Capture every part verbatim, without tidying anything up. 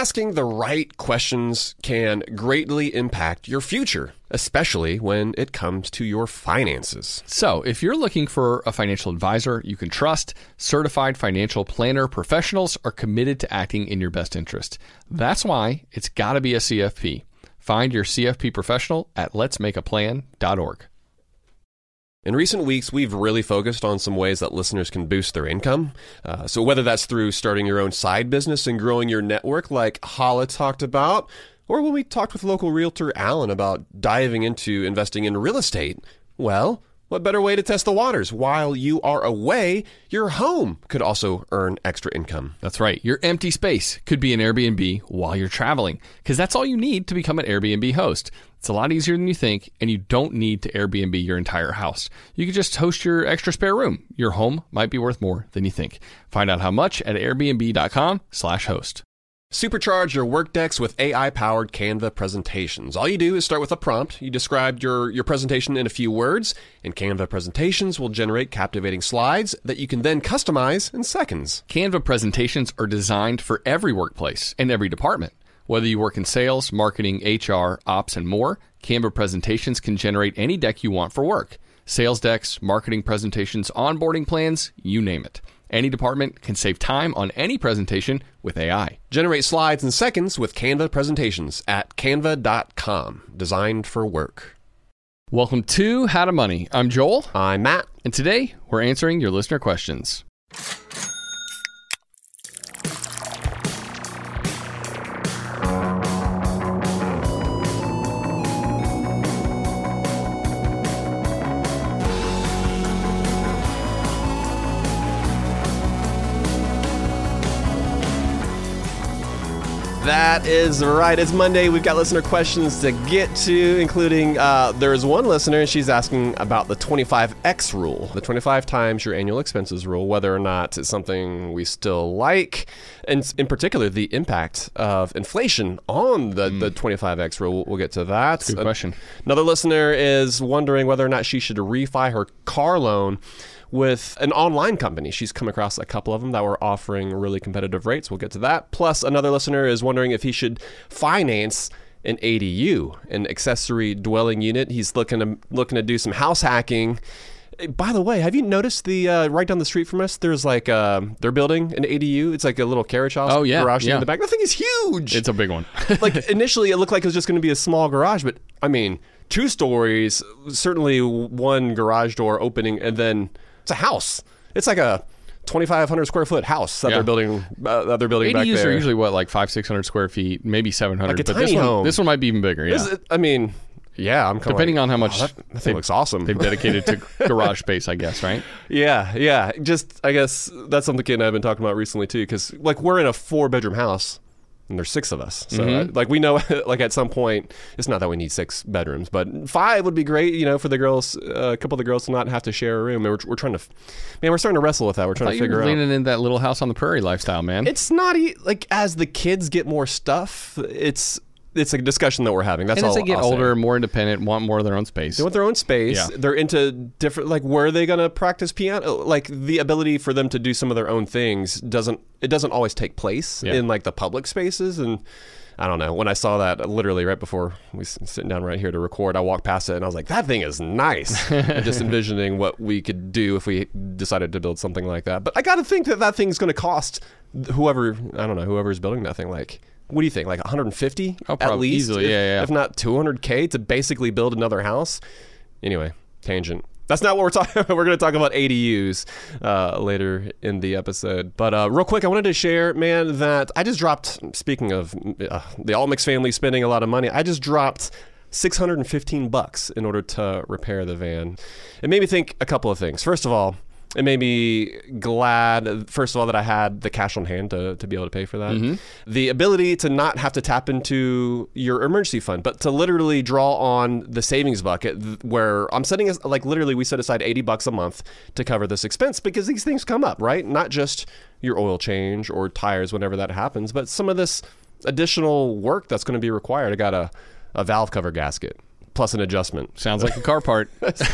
asking the right questions can greatly impact your future, especially when it comes to your finances. So, if you're looking for a financial advisor you can trust, certified financial planner professionals are committed to acting in your best interest. That's why it's got to be a C F P. Find your C F P professional at lets make a plan dot org. In recent weeks, we've really focused on some ways that listeners can boost their income. Uh, so whether that's through starting your own side business and growing your network like Hala talked about, or when we talked with local realtor Alan about diving into investing in real estate, well, what better way to test the waters? While you are away, your home could also earn extra income. That's right. Your empty space could be an Airbnb while you're traveling, because that's all you need to become an Airbnb host. It's a lot easier than you think, and you don't need to Airbnb your entire house. You could just host your extra spare room. Your home might be worth more than you think. Find out how much at airbnb.com slash host. Supercharge your Workdex with A I-powered Canva presentations. All you do is start with a prompt. You describe your, your presentation in a few words, and Canva presentations will generate captivating slides that you can then customize in seconds. Canva presentations are designed for every workplace and every department. Whether you work in sales, marketing, H R, ops, and more, Canva presentations can generate any deck you want for work. Sales decks, marketing presentations, onboarding plans, you name it. Any department can save time on any presentation with A I. Generate slides in seconds with Canva presentations at canva dot com. Designed for work. Welcome to How to Money. I'm Joel. I'm Matt. And today we're answering your listener questions. That is right. It's Monday. We've got listener questions to get to, including uh, there is one listener, and she's asking about the twenty-five X rule, the twenty-five times your annual expenses rule, whether or not it's something we still like, and in particular, the impact of inflation on the, mm. the twenty-five X rule. We'll get to that. Good question. Another listener is wondering whether or not she should refi her car loan with an online company. She's come across a couple of them that were offering really competitive rates. We'll get to that. Plus, another listener is wondering if he should finance an A D U, an accessory dwelling unit. He's looking to looking to do some house hacking. By the way, have you noticed the uh, right down the street from us? There's like uh, they're building an A D U. It's like a little carriage house. Oh yeah, garage yeah. in the back. That thing is huge. It's a big one. Like initially, it looked like it was just going to be a small garage, but I mean, two stories, certainly one garage door opening, and then it's a house. It's like a twenty-five hundred square foot house that Yeah. they're building. Uh, that they're building back A D Us there. are usually what, like five, six hundred square feet, maybe seven hundred. Like a but tiny this one, home. this one might be even bigger. Yeah. Is it- I mean, yeah. I'm kinda Depending like, on how much oh, that, that thing looks awesome. they've dedicated to garage space, I guess, right? Yeah, yeah. Just I guess that's something Kid and I have been talking about recently too, because like we're in a four bedroom house. And there's six of us. So, Mhm. uh, like, we know, like, at some point, it's not that we need six bedrooms, but five would be great, you know, for the girls, uh, a couple of the girls to not have to share a room. And we're, we're trying to, man, we're starting to wrestle with that. We're trying I to thought you figure were out. leaning in that little house on the prairie lifestyle, man. It's not, e- like, as the kids get more stuff, it's, it's a discussion that we're having. That's and all as they get I'll say. older, more independent, want more of their own space. They want their own space. Yeah. They're into different, like, where are they going to practice piano? Like, the ability for them to do some of their own things doesn't, it doesn't always take place Yeah. in, like, the public spaces. And I don't know. When I saw that, literally right before we s- sitting down right here to record, I walked past it and I was like, that thing is nice. And just envisioning what we could do if we decided to build something like that. But I got to think that that thing's going to cost whoever, I don't know, whoever's building that thing, like, what do you think? Like one hundred fifty Oh, at probably least? easily, if, yeah, yeah. If not two hundred K to basically build another house. Anyway, tangent. That's not what we're talking about. We're going to talk about A D Us uh, later in the episode. But uh, real quick, I wanted to share, man, that I just dropped, speaking of uh, the Almix family spending a lot of money, I just dropped six hundred fifteen bucks in order to repair the van. It made me think a couple of things. First of all, it made me glad, first of all, that I had the cash on hand to, to be able to pay for that. Mm-hmm. The ability to not have to tap into your emergency fund, but to literally draw on the savings bucket th- where I'm setting, as, like literally we set aside eighty bucks a month to cover this expense because these things come up, right? Not just your oil change or tires whenever that happens, but some of this additional work that's going to be required. I got a, a valve cover gasket. plus an adjustment. Sounds like a car part.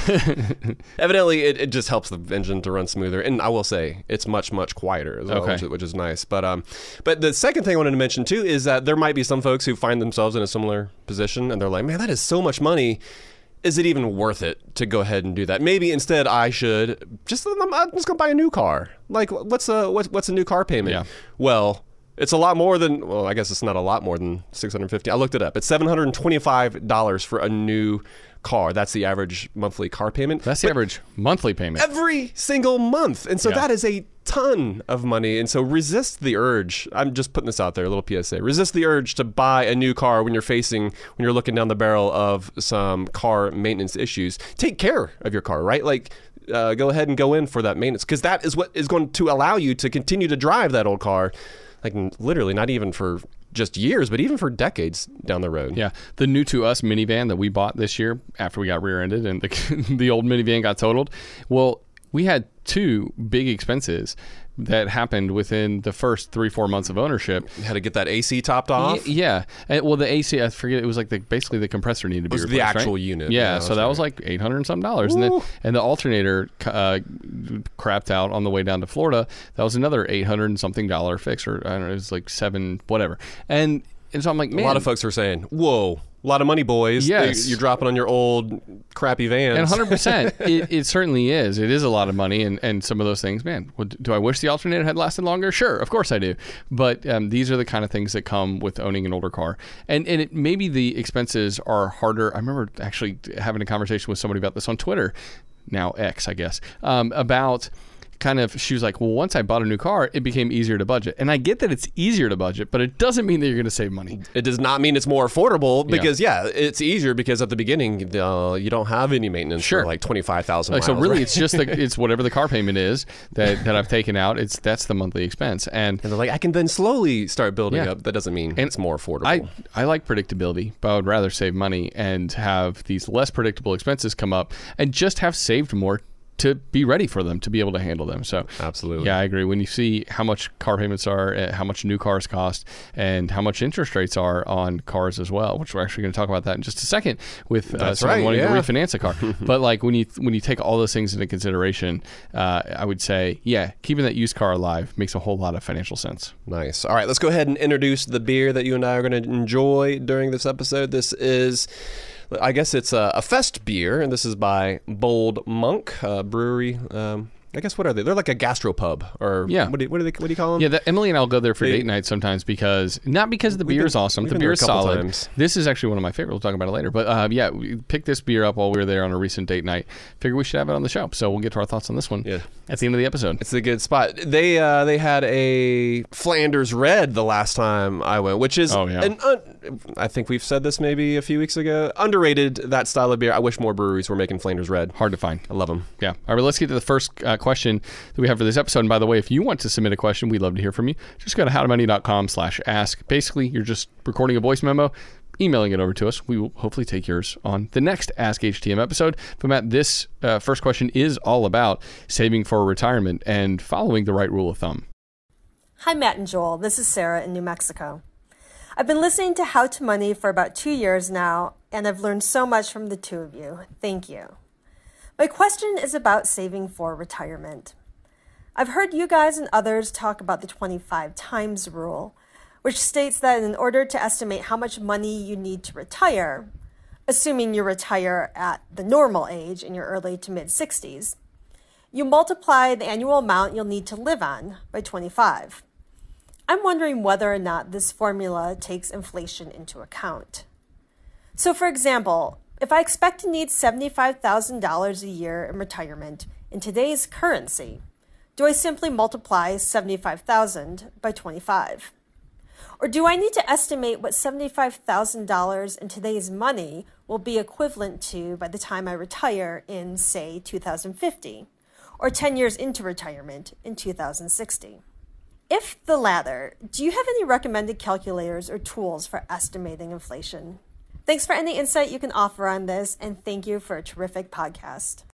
Evidently, it, it just helps the engine to run smoother. And I will say, it's much, much quieter as well, Okay. which, is- which is nice. But um, but the second thing I wanted to mention, too, is that there might be some folks who find themselves in a similar position, and they're like, man, that is so much money. Is it even worth it to go ahead and do that? Maybe instead I should just, I'm, I'm just going to buy a new car. Like, what's a, what's, what's a new car payment? Yeah. Well, it's a lot more than, well, I guess it's not a lot more than six hundred fifty dollars. I looked it up. It's seven hundred twenty-five dollars for a new car. That's the average monthly car payment. That's the average monthly payment. Every single month. And so Yeah. that is a ton of money. And so resist the urge. I'm just putting this out there, a little P S A. Resist the urge to buy a new car when you're facing, when you're looking down the barrel of some car maintenance issues. Take care of your car, right? Like, uh, go ahead and go in for that maintenance, because that is what is going to allow you to continue to drive that old car, like literally not even for just years, but even for decades down the road. Yeah, the new to us minivan that we bought this year after we got rear-ended and the, the old minivan got totaled. Well, we had two big expenses that happened within the first three, four months of ownership. You had to get that A C topped off. Y- yeah. And, well, the A C, I forget, it was like the, basically the compressor needed to be was replaced, the actual right? unit. Yeah, Yeah, so that's that right. was like eight hundred and some dollars. And then Woo. and the alternator uh, crapped out on the way down to Florida. That was another eight hundred and something dollar fix, or I don't know, it was like seven, whatever. And and so I'm like, man. A lot of folks are saying, whoa, a lot of money, boys. Yes. You're dropping on your old crappy vans. And one hundred percent, it, it certainly is. It is a lot of money, and, and some of those things, man, would, do I wish the alternator had lasted longer? Sure, of course I do. But um, these are the kind of things that come with owning an older car. And and it, maybe the expenses are harder. I remember actually having a conversation with somebody about this on Twitter, now X, I guess, um, about kind of, she was like, well, once I bought a new car, it became easier to budget. And I get that it's easier to budget, but it doesn't mean that you're going to save money. It does not mean it's more affordable, because, yeah, it's easier because at the beginning, uh, you don't have any maintenance Sure. for like twenty-five thousand Like, miles. so really, right? it's just the, it's whatever the car payment is that, that I've taken out. It's that's the monthly expense, and And they're like, I can then slowly start building Yeah. up. That doesn't mean And it's more affordable. I I like predictability, but I would rather save money and have these less predictable expenses come up, and just have saved more to be ready for them, to be able to handle them. So Absolutely. yeah, I agree. When you see how much car payments are, uh, how much new cars cost, and how much interest rates are on cars as well, which we're actually going to talk about that in just a second with uh, That's someone right, wanting yeah. to refinance a car. But like when you when you take all those things into consideration, uh, I would say, yeah, keeping that used car alive makes a whole lot of financial sense. Nice. All right, let's go ahead and introduce the beer that you and I are going to enjoy during this episode. This is, I guess it's a, a fest beer, and this is by Bold Monk uh, Brewery. Um, I guess, what are they? They're like a gastropub, or Yeah. what do, what do they what do you call them? Yeah, the, Emily and I'll go there for They- date night sometimes, because not because the We've beer been- is awesome. we've The been beer there is a couple solid. times. This is actually one of my favorites. We'll talk about it later. But uh, yeah, we picked this beer up while we were there on a recent date night. Figure we should have it on the show. So we'll get to our thoughts on this one Yeah. at the end of the episode. It's a good spot. They uh, they had a Flanders Red the last time I went, which is Oh, yeah. an un- I think we've said this maybe a few weeks ago. Underrated, that style of beer. I wish more breweries were making Flanders Red. Hard to find. I love them. Yeah. All right, let's get to the first uh, question that we have for this episode. And by the way, if you want to submit a question, we'd love to hear from you. Just go to howtomoney.com slash ask. Basically, you're just recording a voice memo, emailing it over to us. We will hopefully take yours on the next Ask H T M episode. But Matt, this uh, first question is all about saving for retirement and following the right rule of thumb. Hi, Matt and Joel. This is Sarah in New Mexico. I've been listening to How to Money for about two years now, and I've learned so much from the two of you. Thank you. My question is about saving for retirement. I've heard you guys and others talk about the twenty-five times rule, which states that in order to estimate how much money you need to retire, assuming you retire at the normal age in your early to mid-sixties, you multiply the annual amount you'll need to live on by twenty-five. I'm wondering whether or not this formula takes inflation into account. So for example, if I expect to need seventy-five thousand dollars a year in retirement in today's currency, do I simply multiply seventy-five thousand by twenty-five? Or do I need to estimate what seventy-five thousand dollars in today's money will be equivalent to by the time I retire in, say, two thousand fifty, or ten years into retirement in two thousand sixty? If the latter, do you have any recommended calculators or tools for estimating inflation? Thanks for any insight you can offer on this, and thank you for a terrific podcast.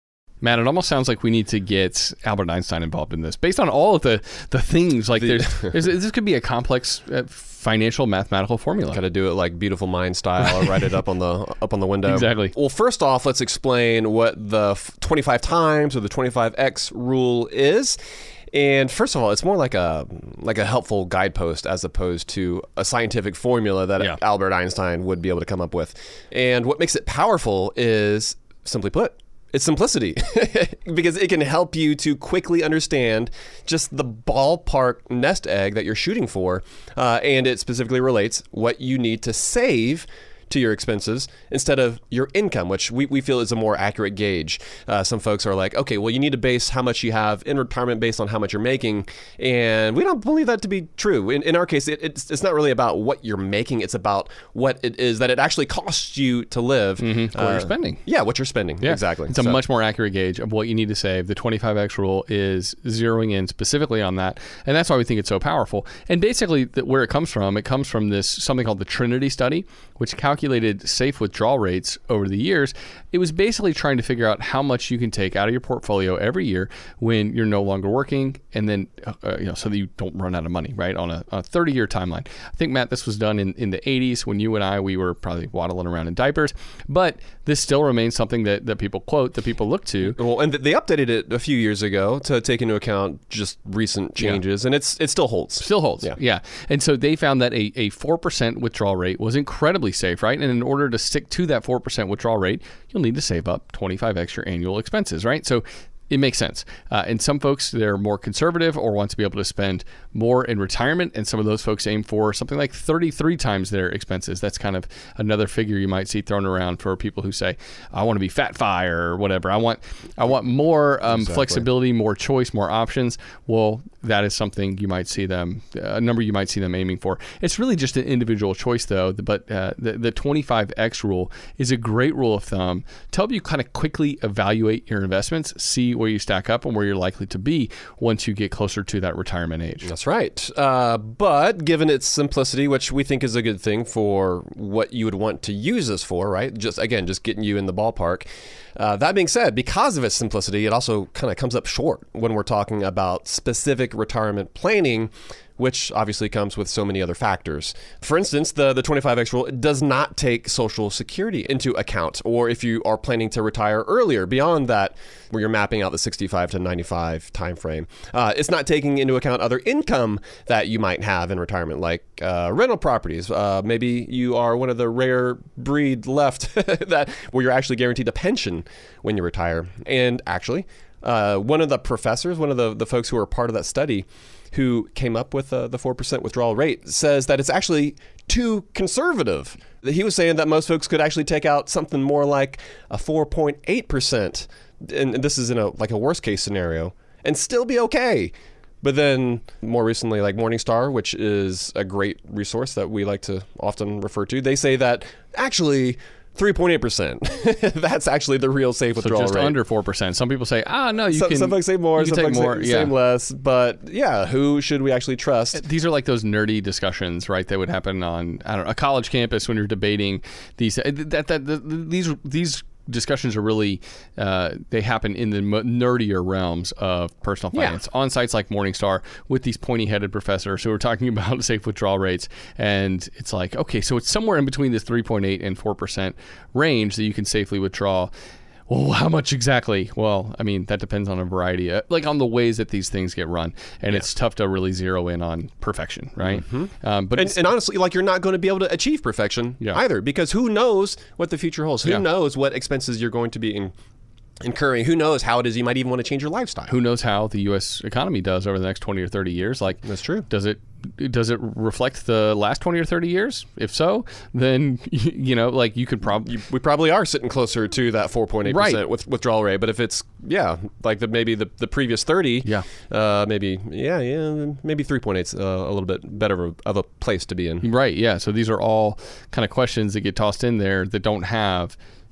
Matt, it almost sounds like we need to get Albert Einstein involved in this. Based on all of the, the things, like the, there's, there's, this could be a complex uh, financial mathematical formula. Got to do it like Beautiful Mind style, or write it up on the up on the window. Exactly. Well, first off, let's explain what the twenty-five times or the twenty-five x rule is. And first of all, it's more like a like a helpful guidepost as opposed to a scientific formula that yeah. Albert Einstein would be able to come up with. And what makes it powerful is, simply put, it's simplicity, because it can help you to quickly understand just the ballpark nest egg that you're shooting for, uh, and it specifically relates what you need to save to your expenses instead of your income, which we, we feel is a more accurate gauge. Uh, some folks are like, okay, well, you need to base how much you have in retirement based on how much you're making. And we don't believe that to be true. In, in our case, it, it's, it's not really about what you're making. It's about what it is that it actually costs you to live. Mm-hmm. What uh, you're spending. Yeah, what you're spending. Yeah. Exactly. It's a so. much more accurate gauge of what you need to save. The twenty-five x rule is zeroing in specifically on that. And that's why we think it's so powerful. And basically, the, where it comes from, it comes from this something called the Trinity study, which calculated safe withdrawal rates over the years. It was basically trying to figure out how much you can take out of your portfolio every year when you're no longer working, and then uh, you know, so that you don't run out of money, right, on a, a thirty-year timeline. I think, Matt, this was done in, in the eighties when you and I, we were probably waddling around in diapers, but this still remains something that, that people quote, that people look to. Well, and they updated it a few years ago to take into account just recent changes, yeah. and it's it still holds. Still holds, yeah. yeah. And so they found that a, a four percent withdrawal rate was incredibly safe, right? And in order to stick to that four percent withdrawal rate, you'll need to save up twenty-five extra annual expenses, right? So it makes sense. Uh, and some folks, they're more conservative or want to be able to spend more in retirement. And some of those folks aim for something like thirty-three times their expenses. That's kind of another figure you might see thrown around for people who say, I want to be fat fi or whatever. I want I want more um, exactly. flexibility, more choice, more options. Well, that is something you might see them, a number you might see them aiming for. It's really just an individual choice, though. But uh, the, the twenty-five x rule is a great rule of thumb to help you kind of quickly evaluate your investments, see where you stack up and where you're likely to be once you get closer to that retirement age. That's right. Uh, but given its simplicity, which we think is a good thing for what you would want to use this for, right? Just again, just getting you in the ballpark. Uh, that being said, because of its simplicity, it also kind of comes up short when we're talking about specific retirement planning, which obviously comes with so many other factors. For instance, the, the twenty-five x rule does not take Social Security into account, or if you are planning to retire earlier, beyond that, where you're mapping out the sixty-five to ninety-five timeframe. Uh, it's not taking into account other income that you might have in retirement, like uh, rental properties. Uh, maybe you are one of the rare breed left that where you're actually guaranteed a pension when you retire. And actually, uh, one of the professors, one of the, the folks who were part of that study, who came up with uh, the four percent withdrawal rate, says that it's actually too conservative. He was saying that most folks could actually take out something more like a four point eight percent, and this is in a like a worst case scenario, and still be okay. But then more recently, like Morningstar, which is a great resource that we like to often refer to, they say that actually three point eight percent. That's actually the real safe withdrawal rate. So just rate. under four percent. Some people say, ah, no, you some, can Some folks say more, some folks more. say, yeah. say less. But yeah, who should we actually trust? These are like those nerdy discussions, right, that would happen on, I don't know, a college campus when you're debating these. That, that, that, these These discussions are really, uh, they happen in the nerdier realms of personal finance yeah. on sites like Morningstar with these pointy-headed professors who are talking about safe withdrawal rates. And it's like, okay, so it's somewhere in between this three point eight and four percent range that you can safely withdraw. Well, how much exactly? Well, I mean, that depends on a variety of, like on the ways that these things get run. And yeah. it's tough to really zero in on perfection, right? Mm-hmm. Um, but and, and honestly, like you're not going to be able to achieve perfection yeah. either, because who knows what the future holds? Who yeah. knows what expenses you're going to be in, incurring? Who knows how it is you might even want to change your lifestyle? Who knows how the U S economy does over the next twenty or thirty years? Like, that's true. Does it does it reflect the last twenty or thirty years? If so, then, you know, like you could probably... We probably are sitting closer to that four point eight percent right. with withdrawal rate. But if it's, yeah, like the maybe the, the previous thirty, yeah, uh, maybe, yeah, yeah, maybe three point eight is uh, a little bit better of a, of a place to be in. Right, yeah. So these are all kind of questions that get tossed in there that don't have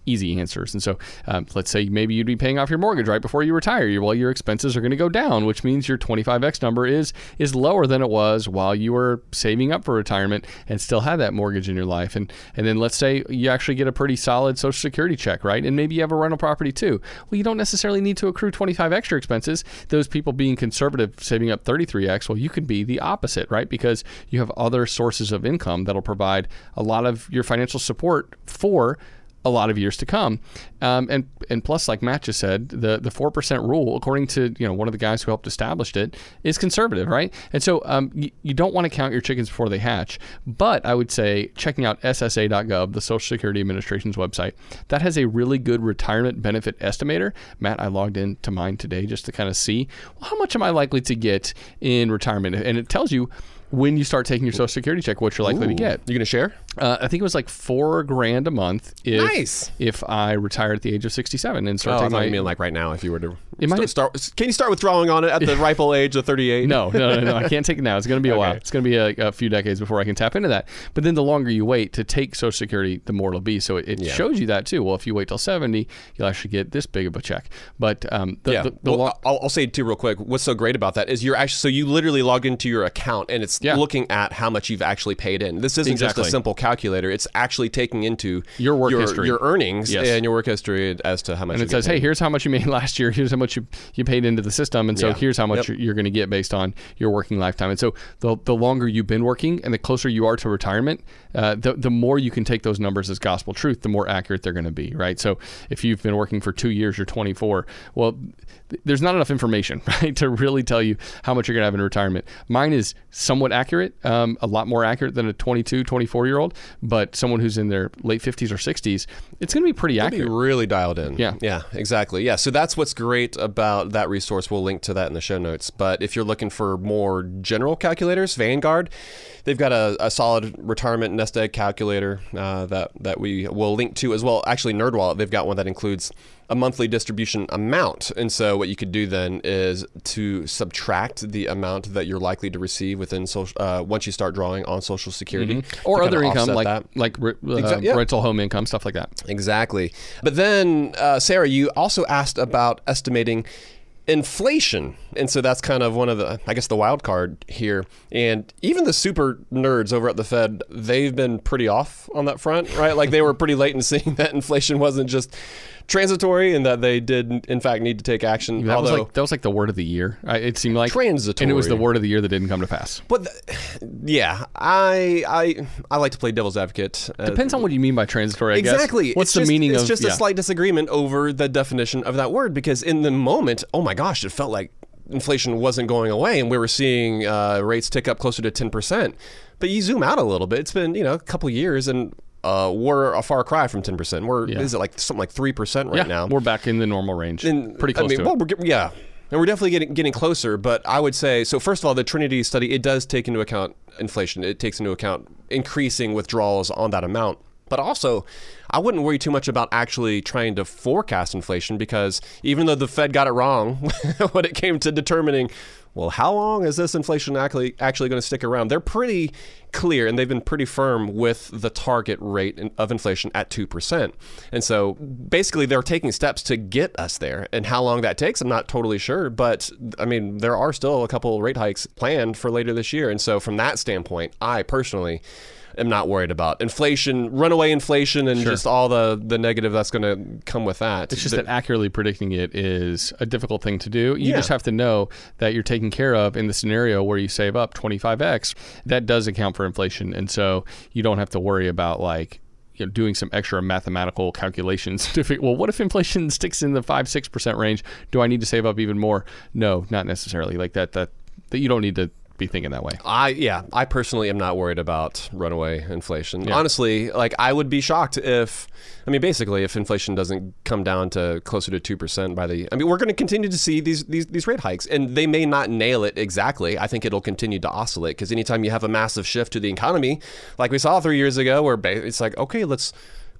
easy answers. And so um, let's say maybe you'd be paying off your mortgage right before you retire. Well, your expenses are going to go down, which means your twenty-five X number is is lower than it was while you were saving up for retirement and still had that mortgage in your life. And and then let's say you actually get a pretty solid Social Security check, right? And maybe you have a rental property too. Well, you don't necessarily need to accrue twenty-five extra expenses. Those people being conservative, saving up thirty-three X, well, you could be the opposite, right? Because you have other sources of income that'll provide a lot of your financial support for a lot of years to come. Um, and and plus, like Matt just said, the the four percent rule, according to you know one of the guys who helped establish it, is conservative, right? And so um, you, you don't want to count your chickens before they hatch. But I would say checking out S S A dot gov, the Social Security Administration's website, that has a really good retirement benefit estimator. Matt, I logged into mine today just to kind of see, well, how much am I likely to get in retirement? And it tells you when you start taking your Social Security check, what you're likely Ooh. to get. You going to share? Uh, I think it was like four grand a month if Nice. if I retired at the age of sixty-seven and Oh, start I taking thought my. you mean like right now if you were to It might- start, start. Can you start withdrawing on it at the ripe old age of thirty-eight? No, no, no, no. I can't take it now. It's going to be a while. Okay. It's going to be a, a few decades before I can tap into that. But then the longer you wait to take Social Security, the more it'll be. So it, it Yeah. shows you that too. Well, if you wait till seventy, you'll actually get this big of a check. But um, the, Yeah. the, the well, lo- I'll, I'll say too real quick. What's so great about that is you're actually so you literally log into your account and it's Yeah. looking at how much you've actually paid in. This isn't Exactly. just a simple calculator. It's actually taking into Your work your, history. your earnings Yes. and your work history as to how much. and you it get says, paid. hey, here's how much you made last year. Here's how much you, you paid into the system. And so Yeah. here's how much Yep. you're, you're going to get based on your working lifetime. And so the, the longer you've been working and the closer you are to retirement, uh, the, the more you can take those numbers as gospel truth, the more accurate they're going to be, right? So if you've been working for two years, you're twenty-four. Well, th- there's not enough information, right, to really tell you how much you're going to have in retirement. Mine is somewhat accurate, um, a lot more accurate than a twenty-two, twenty-four-year-old, but someone who's in their late fifties or sixties, it's going to be pretty It'll accurate. be really dialed in. Yeah. Yeah, exactly. Yeah. So that's what's great about that resource. We'll link to that in the show notes. But if you're looking for more general calculators, Vanguard, they've got a, a solid retirement nest egg calculator uh, that, that we will link to as well. Actually, NerdWallet, they've got one that includes a monthly distribution amount. And so what you could do then is to subtract the amount that you're likely to receive within social, uh, once you start drawing on Social Security. Mm-hmm. Or to other kinda income offset like that. like re- uh, Exa- yeah. rental home income, stuff like that. Exactly. But then, uh, Sarah, you also asked about estimating inflation. And so that's kind of one of the, I guess, the wild card here. And even the super nerds over at the Fed, they've been pretty off on that front, right? Like they were pretty late in seeing that inflation wasn't just transitory and that they did, in fact, need to take action. That although was like that was like the word of the year. I, it seemed like Transitory. and it was the word of the year that didn't come to pass. But the, yeah, I I I like to play devil's advocate. Uh, Depends on what you mean by transitory. I Exactly. guess. What's It's the just, meaning it's of? just yeah. a slight disagreement over the definition of that word because in the moment, oh my gosh, it felt like inflation wasn't going away and we were seeing uh, rates tick up closer to ten percent. But you zoom out a little bit. It's been, you know, a couple years and uh, we're a far cry from ten percent. We're, Yeah. is it like something like three percent right yeah, now? we're back in the normal range. And, Pretty close I mean, to well, it. We're, get- yeah. And we're definitely getting getting closer, but I would say, so first of all, the Trinity study, it does take into account inflation. It takes into account increasing withdrawals on that amount. But also, I wouldn't worry too much about actually trying to forecast inflation because even though the Fed got it wrong when it came to determining, well, how long is this inflation actually actually going to stick around? They're pretty clear and they've been pretty firm with the target rate of inflation at two percent. And so basically they're taking steps to get us there. And how long that takes, I'm not totally sure. But I mean, there are still a couple rate hikes planned for later this year. And so from that standpoint, I personally am not worried about inflation, runaway inflation, and Sure. just all the, the negative that's going to come with that. It's just The- that accurately predicting it is a difficult thing to do. You Yeah. just have to know that you're taken care of in the scenario where you save up twenty-five X. That does account for inflation. And so you don't have to worry about like, you know, doing some extra mathematical calculations to figure, well, what if inflation sticks in the five, six percent range? Do I need to save up even more? No, not necessarily. Like that, that, that you don't need to be thinking that way. I yeah, I personally am not worried about runaway inflation. Yeah. Honestly, like I would be shocked if, I mean, basically, if inflation doesn't come down to closer to two percent by the, I mean, we're going to continue to see these these these rate hikes, and they may not nail it exactly. I think it'll continue to oscillate because anytime you have a massive shift to the economy, like we saw three years ago, where ba- it's like, okay, let's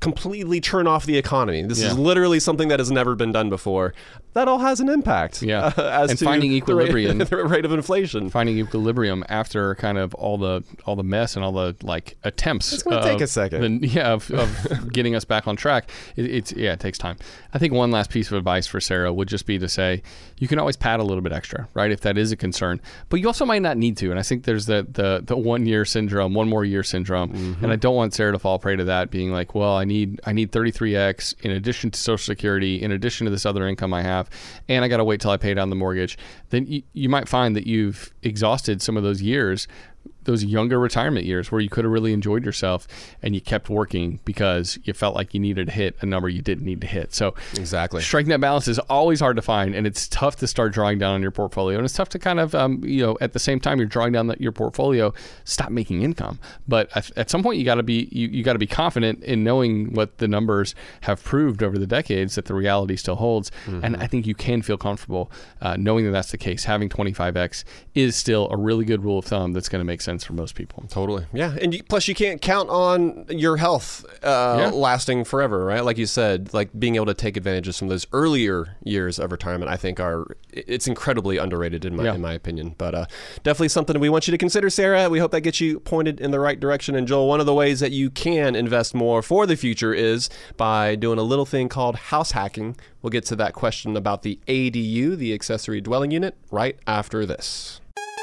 completely turn off the economy. This Yeah. is literally something that has never been done before. That all has an impact. Yeah. Uh, as And to finding the equilibrium. rate, the rate of inflation. Finding equilibrium after kind of all the all the mess and all the like attempts. It's gonna of take a second. The, yeah, of, of getting us back on track. It, it's yeah, it takes time. I think one last piece of advice for Sarah would just be to say you can always pad a little bit extra, right? If that is a concern, but you also might not need to. And I think there's the the the one year syndrome, one more year syndrome, mm-hmm. and I don't want Sarah to fall prey to that, being like, well, I need I need thirty-three x in addition to Social Security, in addition to this other income I have, and I got to wait till I pay down the mortgage. Then you, you might find that you've exhausted some of those years, those younger retirement years where you could have really enjoyed yourself and you kept working because you felt like you needed to hit a number you didn't need to hit. So exactly, striking that balance is always hard to find, and it's tough to start drawing down on your portfolio. And it's tough to kind of, um, you know, at the same time you're drawing down the, your portfolio, stop making income. But at, at some point you got to be you, you got to be confident in knowing what the numbers have proved over the decades that the reality still holds. Mm-hmm. And I think you can feel comfortable uh, knowing that that's the case. Having twenty-five x is still a really good rule of thumb that's going to make sense for most people. Totally. Yeah. And you, plus you can't count on your health uh, Yeah. lasting forever, right? Like you said, like being able to take advantage of some of those earlier years of retirement, I think are, it's incredibly underrated in my, Yeah. in my opinion, but uh, definitely something we want you to consider, Sarah. We hope that gets you pointed in the right direction. And Joel, one of the ways that you can invest more for the future is by doing a little thing called house hacking. We'll get to that question about the A D U, the accessory dwelling unit, right after this.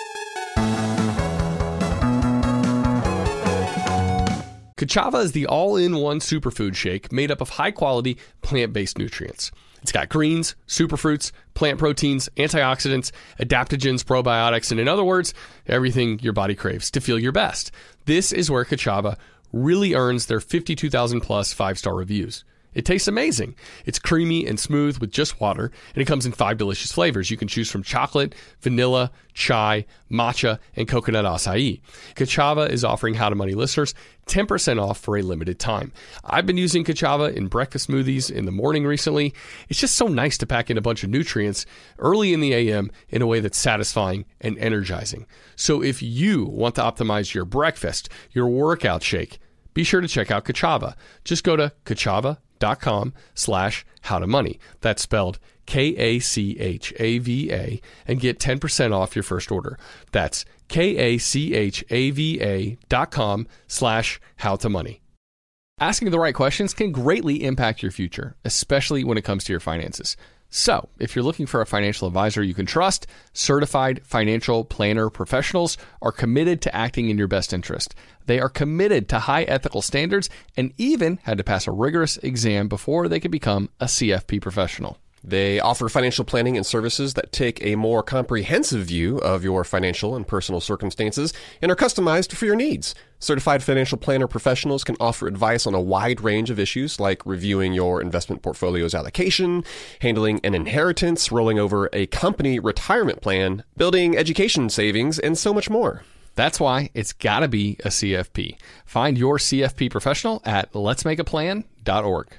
Kachava is the all-in-one superfood shake made up of high-quality plant-based nutrients. It's got greens, superfruits, plant proteins, antioxidants, adaptogens, probiotics, and in other words, everything your body craves to feel your best. This is where Kachava really earns their fifty-two thousand plus five-star reviews. It tastes amazing. It's creamy and smooth with just water, and it comes in five delicious flavors. You can choose from chocolate, vanilla, chai, matcha, and coconut acai. Kachava is offering How to Money listeners ten percent off for a limited time. I've been using Kachava in breakfast smoothies in the morning recently. It's just so nice to pack in a bunch of nutrients early in the A M in a way that's satisfying and energizing. So if you want to optimize your breakfast, your workout shake, be sure to check out Kachava. Just go to kachava dot com slash how to money. That's spelled K A C H A V A and get ten percent off your first order. That's K A C H A V A dot com slash how to money. Asking the right questions can greatly impact your future, especially when it comes to your finances. So, if you're looking for a financial advisor you can trust, certified financial planner professionals are committed to acting in your best interest. They are committed to high ethical standards and even had to pass a rigorous exam before they could become a C F P professional. They offer financial planning and services that take a more comprehensive view of your financial and personal circumstances and are customized for your needs. Certified financial planner professionals can offer advice on a wide range of issues like reviewing your investment portfolio's allocation, handling an inheritance, rolling over a company retirement plan, building education savings, and so much more. That's why it's got to be a C F P. Find your C F P professional at lets make a plan dot org.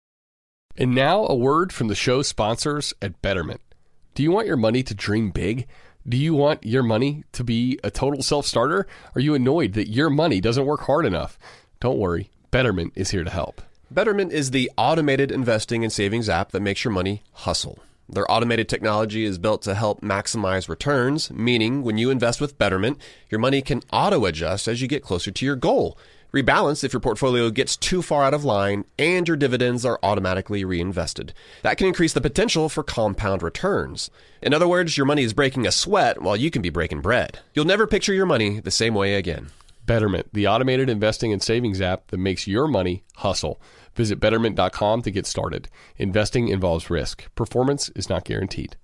And now a word from the show sponsors at Betterment. Do you want your money to dream big? Do you want your money to be a total self-starter? Are you annoyed that your money doesn't work hard enough? Don't worry, Betterment is here to help. Betterment is the automated investing and savings app that makes your money hustle. Their automated technology is built to help maximize returns, meaning when you invest with Betterment, your money can auto-adjust as you get closer to your goal. Rebalance if your portfolio gets too far out of line, and your dividends are automatically reinvested. That can increase the potential for compound returns. In other words, your money is breaking a sweat while you can be breaking bread. You'll never picture your money the same way again. Betterment, the automated investing and savings app that makes your money hustle. Visit betterment dot com to get started. Investing involves risk. Performance is not guaranteed.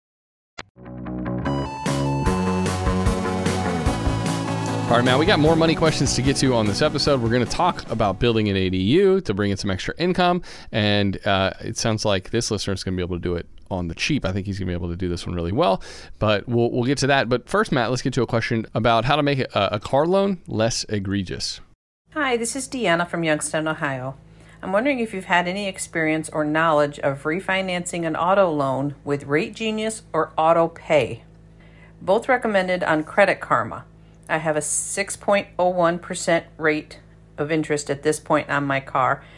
All right, man, we got more money questions to get to on this episode. We're going to talk about building an A D U to bring in some extra income. And uh, it sounds like this listener is going to be able to do it on the cheap. I think he's going to be able to do this one really well. But we'll, we'll get to that. But first, Matt, let's get to a question about how to make a, a car loan less egregious. Hi, this is Deanna from Youngstown, Ohio. I'm wondering if you've had any experience or knowledge of refinancing an auto loan with Rate Genius or Auto Pay. Both recommended on Credit Karma. I have a six point zero one percent rate of interest at this point on my car,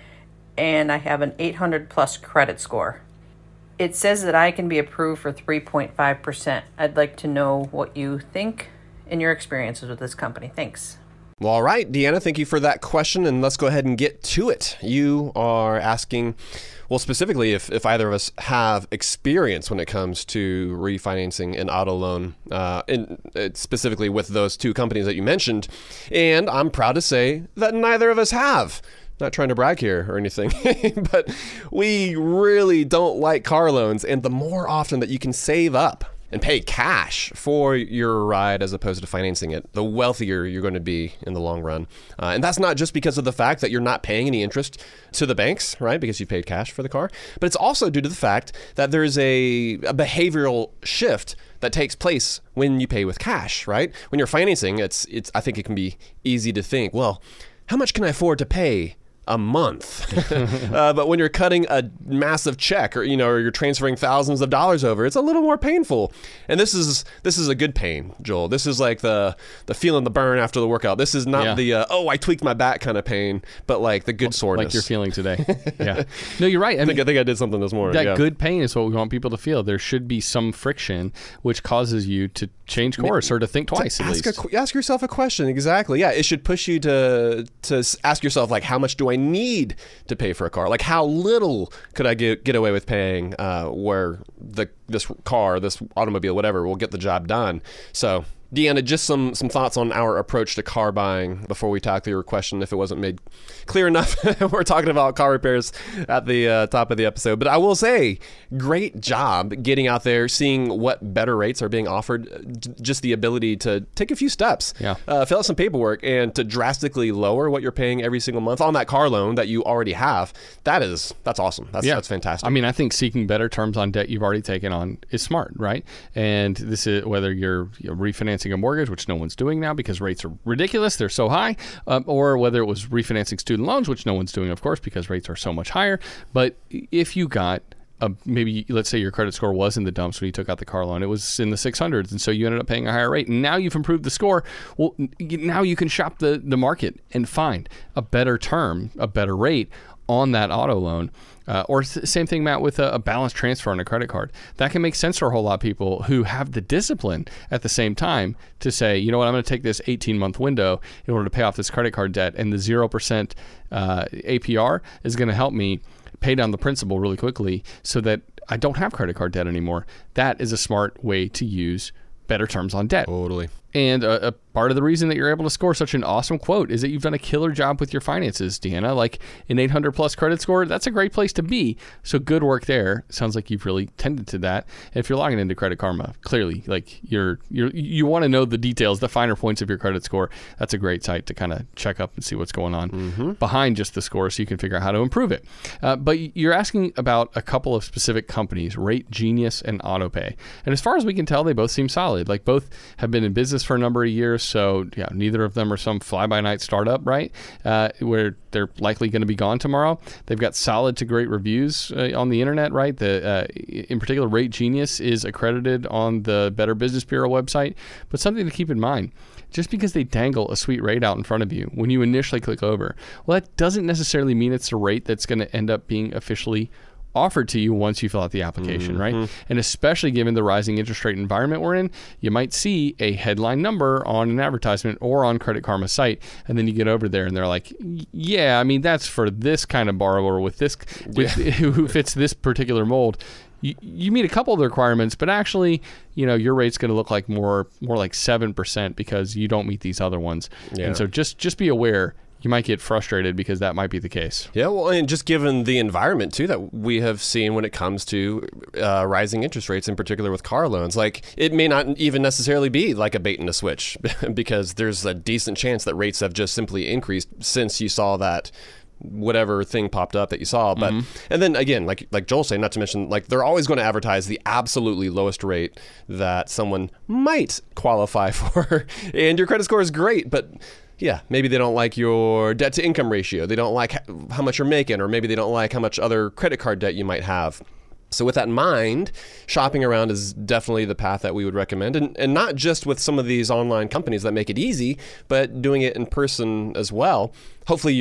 and I have an eight hundred plus credit score. It says that I can be approved for three point five percent. I'd like to know what you think and your experiences with this company. Thanks. Well, all right, Deanna, thank you for that question, and let's go ahead and get to it. You are asking, well, specifically if, if either of us have experience when it comes to refinancing an auto loan, uh, in, uh, specifically with those two companies that you mentioned, and I'm proud to say that neither of us have. Not trying to brag here or anything, but we really don't like car loans, and the more often that you can save up and pay cash for your ride as opposed to financing it, the wealthier you're going to be in the long run. Uh, and that's not just because of the fact that you're not paying any interest to the banks, right? Because you paid cash for the car, but it's also due to the fact that there's a, a behavioral shift that takes place when you pay with cash, right? When you're financing, it's it's. I think it can be easy to think, well, how much can I afford to pay a month? uh, but when you're cutting a massive check, or you know, or you're transferring thousands of dollars over, it's a little more painful. And this is this is a good pain, Joel. This is like the the feeling the burn after the workout. This is not yeah. the uh, oh I tweaked my back kind of pain, but like the good soreness, like you're feeling today. Yeah, no, you're right. I, I think mean, I think I did something this morning. That yeah. good pain is what we want people to feel. There should be some friction which causes you to change course or to think twice to at ask least. A, ask yourself a question. Exactly. Yeah, it should push you to to ask yourself, like, how much do I need to pay for a car? Like, how little could I get get away with paying uh, where the this car, this automobile, whatever, will get the job done? So, Deanna, just some some thoughts on our approach to car buying before we tackle your question, if it wasn't made clear enough. We're talking about car repairs at the uh, top of the episode. But I will say, great job getting out there, seeing what better rates are being offered, just the ability to take a few steps, yeah. uh, fill out some paperwork, and to drastically lower what you're paying every single month on that car loan that you already have. That is, that's awesome. That's, yeah. that's fantastic. I mean, I think seeking better terms on debt you've already taken on is smart, right? And this is whether you're refinancing a mortgage, which no one's doing now because rates are ridiculous, they're so high, um, or whether it was refinancing student loans, which no one's doing, of course, because rates are so much higher. But if you got a, maybe, let's say your credit score was in the dumps when you took out the car loan, it was in the six hundreds, and so you ended up paying a higher rate, and now you've improved the score. Well, now you can shop the, the market and find a better term, a better rate on that auto loan. Uh, or th- same thing, Matt, with a, a balance transfer on a credit card. That can make sense for a whole lot of people who have the discipline at the same time to say, you know what, I'm going to take this eighteen-month window in order to pay off this credit card debt, and the zero percent uh, A P R is going to help me pay down the principal really quickly so that I don't have credit card debt anymore. That is a smart way to use better terms on debt. Totally. And a, a part of the reason that you're able to score such an awesome quote is that you've done a killer job with your finances, Deanna. Like an eight hundred plus credit score, that's a great place to be. So good work there. Sounds like you've really tended to that. And if you're logging into Credit Karma, clearly, like you're you're you want to know the details, the finer points of your credit score. That's a great site to kind of check up and see what's going on mm-hmm. behind just the score, so you can figure out how to improve it. Uh, but you're asking about a couple of specific companies, Rate Genius and AutoPay. And as far as we can tell, they both seem solid. Like both have been in business for a number of years, so yeah, neither of them are some fly-by-night startup, right? Uh, where they're likely going to be gone tomorrow. They've got solid to great reviews uh, on the internet, right? The uh, in particular, Rate Genius is accredited on the Better Business Bureau website. But something to keep in mind: just because they dangle a sweet rate out in front of you when you initially click over, well, that doesn't necessarily mean it's a rate that's going to end up being officially offered to you once you fill out the application, mm-hmm. right? And especially given the rising interest rate environment we're in, you might see a headline number on an advertisement or on Credit Karma's site, and then you get over there and they're like, yeah, I mean, that's for this kind of borrower with this, with, yeah. who fits this particular mold. You, you meet a couple of the requirements, but actually, you know, your rate's going to look like more more like seven percent because you don't meet these other ones. Yeah. And so just just be aware. You might get frustrated because that might be the case. Yeah, well, and just given the environment, too, that we have seen when it comes to uh, rising interest rates, in particular with car loans, like it may not even necessarily be like a bait and a switch because there's a decent chance that rates have just simply increased since you saw that whatever thing popped up that you saw. But mm-hmm. and then again, like like Joel said, not to mention, like they're always going to advertise the absolutely lowest rate that someone might qualify for. And your credit score is great, but yeah, maybe they don't like your debt to income ratio. They don't like how much you're making, or maybe they don't like how much other credit card debt you might have. So with that in mind, shopping around is definitely the path that we would recommend. And, and not just with some of these online companies that make it easy, but doing it in person as well. Hopefully you're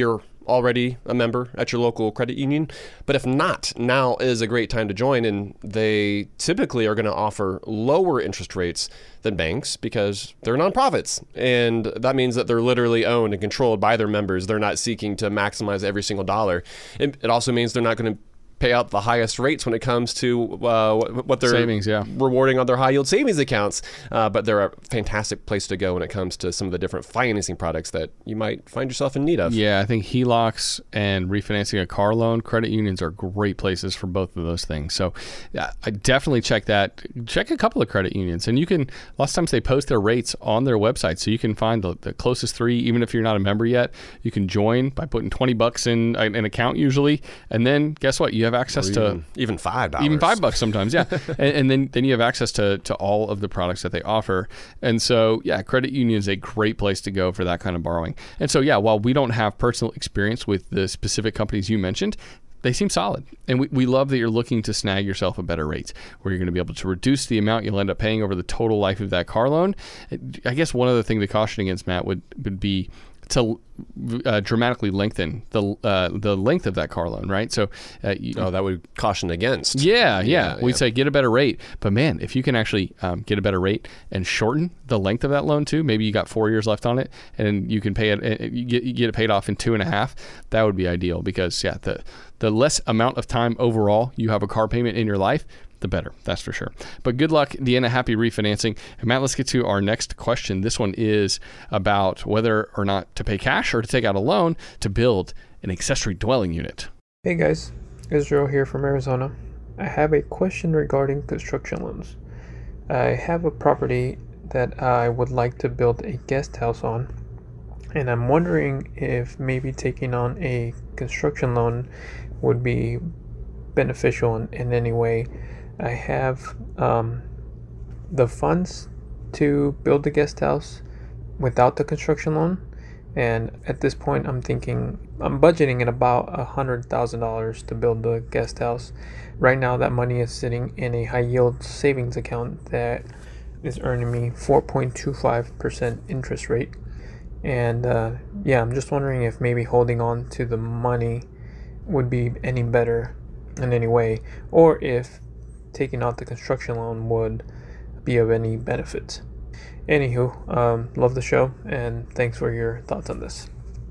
already a member at your local credit union. But if not, now is a great time to join. And they typically are going to offer lower interest rates than banks because they're nonprofits. And that means that they're literally owned and controlled by their members. They're not seeking to maximize every single dollar. It, it also means they're not going to pay out the highest rates when it comes to uh, what, what they're savings, yeah. rewarding on their high yield savings accounts. Uh, but they're a fantastic place to go when it comes to some of the different financing products that you might find yourself in need of. Yeah, I think H E L O Cs and refinancing a car loan, credit unions are great places for both of those things. So yeah, I definitely check that. Check a couple of credit unions. And you can, lots of times they post their rates on their website. So you can find the, the closest three, even if you're not a member yet. You can join by putting twenty bucks in an account usually. And then guess what? You have access Or to even, even five dollars. even five bucks sometimes, yeah. and, and then then you have access to to all of the products that they offer. And so yeah, credit union is a great place to go for that kind of borrowing. And so yeah, while we don't have personal experience with the specific companies you mentioned, they seem solid. And we, we love that you're looking to snag yourself a better rate where you're going to be able to reduce the amount you'll end up paying over the total life of that car loan. I guess one other thing to caution against, Matt, would would be to uh, dramatically lengthen the uh, the length of that car loan, right? So, uh, you, oh, that would caution against. Yeah, yeah. Yeah, We'd yeah. say get a better rate. But man, if you can actually um, get a better rate and shorten the length of that loan too, maybe you got four years left on it, and you can pay it, you get, you get it paid off in two and a half. That would be ideal because yeah, the the less amount of time overall you have a car payment in your life, the better, that's for sure. But good luck, Deanna. Happy refinancing. And Matt, let's get to our next question. This one is about whether or not to pay cash or to take out a loan to build an accessory dwelling unit. Hey guys, Israel here from Arizona. I have a question regarding construction loans. I have a property that I would like to build a guest house on, and I'm wondering if maybe taking on a construction loan would be beneficial in, in any way. I have um, the funds to build the guest house without the construction loan, and at this point I'm thinking I'm budgeting at about a hundred thousand dollars to build the guest house. Right now that money is sitting in a high yield savings account that is earning me four point two five percent interest rate, and uh, yeah, I'm just wondering if maybe holding on to the money would be any better in any way, or if taking out the construction loan would be of any benefit. Anywho, um, love the show, and thanks for your thoughts on this.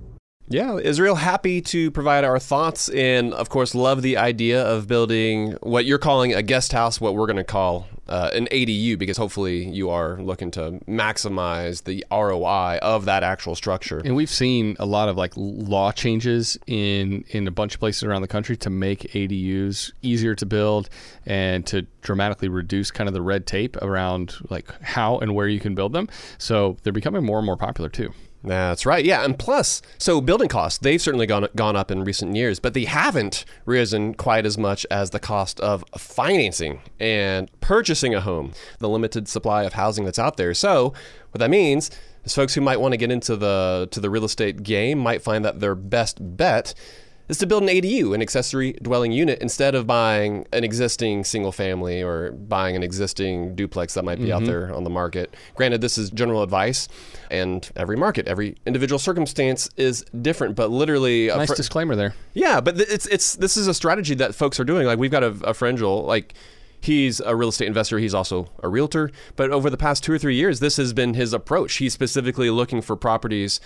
Yeah, Israel, happy to provide our thoughts, and of course love the idea of building what you're calling a guest house, what we're going to call uh, an A D U, because hopefully you are looking to maximize the R O I of that actual structure. And we've seen a lot of like law changes in in a bunch of places around the country to make A D Us easier to build and to dramatically reduce kind of the red tape around like how and where you can build them. So they're becoming more and more popular too. That's right. Yeah. And plus, so building costs, they've certainly gone gone up in recent years, but they haven't risen quite as much as the cost of financing and purchasing a home, the limited supply of housing that's out there. So what that means is folks who might want to get into the to the real estate game might find that their best bet is to build an A D U, an accessory dwelling unit, instead of buying an existing single family or buying an existing duplex that might be mm-hmm. out there on the market. Granted, this is general advice, and every market, every individual circumstance is different, but literally... Nice fr- disclaimer there. Yeah, but it's it's this is a strategy that folks are doing. Like, we've got a, a friend, Joel, like... He's a real estate investor. He's also a realtor. But over the past two or three years, this has been his approach. He's specifically looking for properties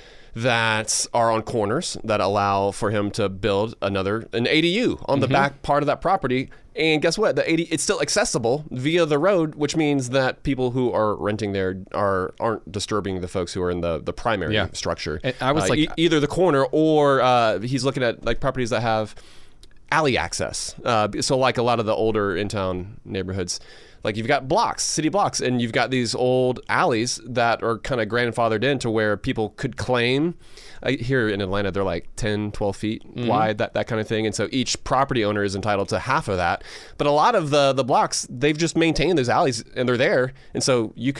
that are on corners that allow for him to build another an A D U on the mm-hmm. back part of that property. And guess what? The A D it's still accessible via the road, which means that people who are renting there are aren't disturbing the folks who are in the, the primary yeah. structure. And I was uh, like, e- either the corner or uh, he's looking at like properties that have alley access. Uh, so like a lot of the older in-town neighborhoods, like you've got blocks, city blocks, and you've got these old alleys that are kind of grandfathered in to where people could claim. Uh, here in Atlanta, they're like ten, twelve feet mm-hmm. wide, that, that kind of thing. And so each property owner is entitled to half of that. But a lot of the, the blocks, they've just maintained those alleys and they're there. And so you can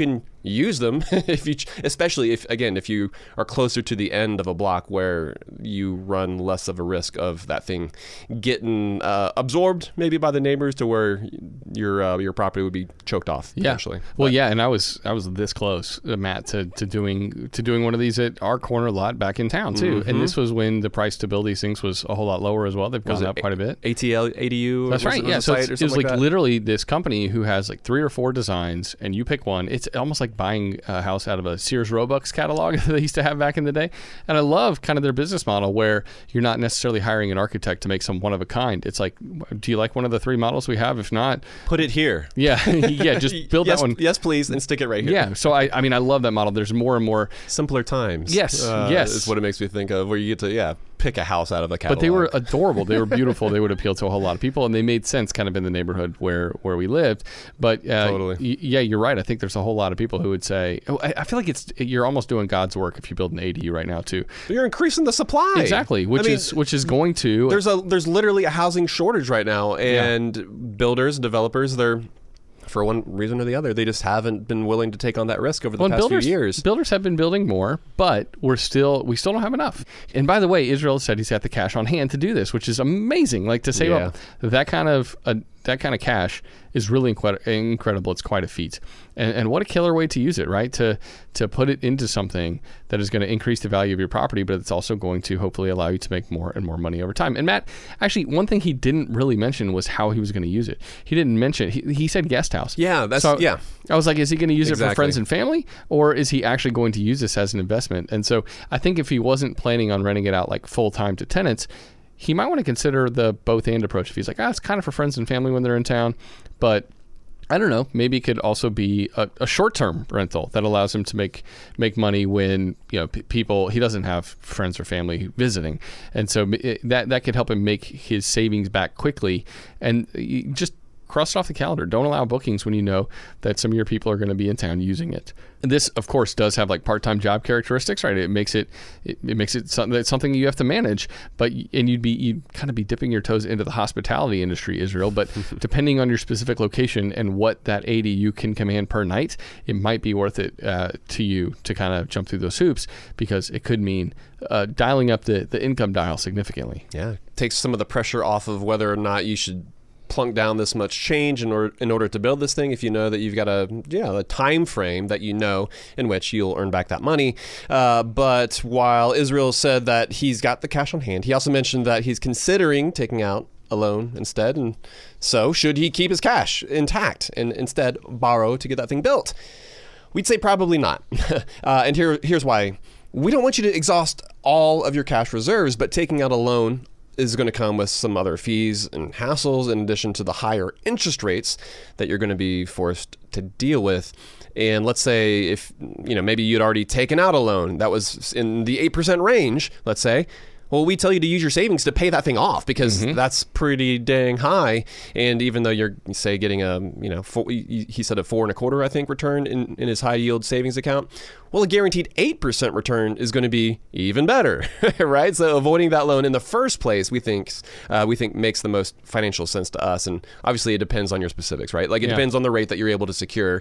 use them if you, especially if again if you are closer to the end of a block where you run less of a risk of that thing getting uh, absorbed maybe by the neighbors to where your uh, your property would be choked off. Yeah. Actually, Well, yeah, and I was I was this close, uh, Matt, to, to doing to doing one of these at our corner lot back in town too. Mm-hmm. And this was when the price to build these things was a whole lot lower as well. They've gone Was it up quite a bit. A T L A D U. That's was right. it- was Yeah. the So site it's, or it was something like, that? literally this company who has like three or four designs, and you pick one. It's almost like buying a house out of a Sears Roebuck's catalog that they used to have back in the day. And I love kind of their business model where you're not necessarily hiring an architect to make some one of a kind. It's like, do you like one of the three models we have? If not, Put it here. yeah, yeah, just build yes, that one. Yes, please, and stick it right here. Yeah. So I, I mean, I love that model. There's more and more. Simpler times. Yes, uh, yes. is what it makes me think of. Where you get to yeah pick a house out of a catalog. But they were adorable. They were beautiful. They would appeal to a whole lot of people, and they made sense kind of in the neighborhood where, where we lived. But uh, Totally. y- yeah, you're right. I think there's a whole lot of people who would say, oh, I, I feel like it's you're almost doing God's work if you build an A D U right now too. You're increasing the supply. Exactly, which I mean, is which is going to there's a there's literally a housing shortage right now, and builders, developers, they're for one reason or the other, they just haven't been willing to take on that risk over the Well, past builders, few years. builders have been building more, but we're still we still don't have enough. And by the way, Israel said he's got the cash on hand to do this, which is amazing. Like to save Yeah. up that kind of uh, that kind of cash is really incre- incredible. It's quite a feat, and, and what a killer way to use it, right? To to put it into something that is going to increase the value of your property, but it's also going to hopefully allow you to make more and more money over time. And Matt, actually, one thing he didn't really mention was how he was going to use it. He didn't mention. He, he said guest house. Yeah, that's So yeah. I was like, is he going to use it for Exactly. friends and family, or is he actually going to use this as an investment? And so I think if he wasn't planning on renting it out like full time to tenants, he might want to consider the both and approach. If he's like, ah, it's kind of for friends and family when they're in town, but I don't know, maybe it could also be a, a short-term rental that allows him to make make money when, you know, p- people, he doesn't have friends or family visiting. And so it, that that could help him make his savings back quickly, and you just cross it off the calendar. Don't allow bookings when you know that some of your people are going to be in town using it. And this, of course, does have like part-time job characteristics, right? It makes it it, it makes it something that's something you have to manage. But and you'd be you'd kind of be dipping your toes into the hospitality industry, Israel. But depending on your specific location and what that A D U can command per night, it might be worth it uh, to you to kind of jump through those hoops, because it could mean uh, dialing up the the income dial significantly. Yeah, takes some of the pressure off of whether or not you should plunk down this much change in order in order to build this thing. If you know that you've got a yeah a time frame that you know in which you'll earn back that money. Uh, but while Israel said that he's got the cash on hand, he also mentioned that he's considering taking out a loan instead. And so, should he keep his cash intact and instead borrow to get that thing built? We'd say probably not. uh, and here here's why. We don't want you to exhaust all of your cash reserves, but taking out a loan is going to come with some other fees and hassles in addition to the higher interest rates that you're going to be forced to deal with. And let's say if, you know, maybe you'd already taken out a loan that was in the eight percent range, let's say. Well, we tell you to use your savings to pay that thing off, because mm-hmm. that's pretty dang high. And even though you're, say, getting a, you know, four, he said a four and a quarter, I think, return in, in his high yield savings account. Well, a guaranteed eight percent return is going to be even better, right? So avoiding that loan in the first place, we think, uh, we think makes the most financial sense to us. And obviously it depends on your specifics, right? Like it Yeah. depends on the rate that you're able to secure.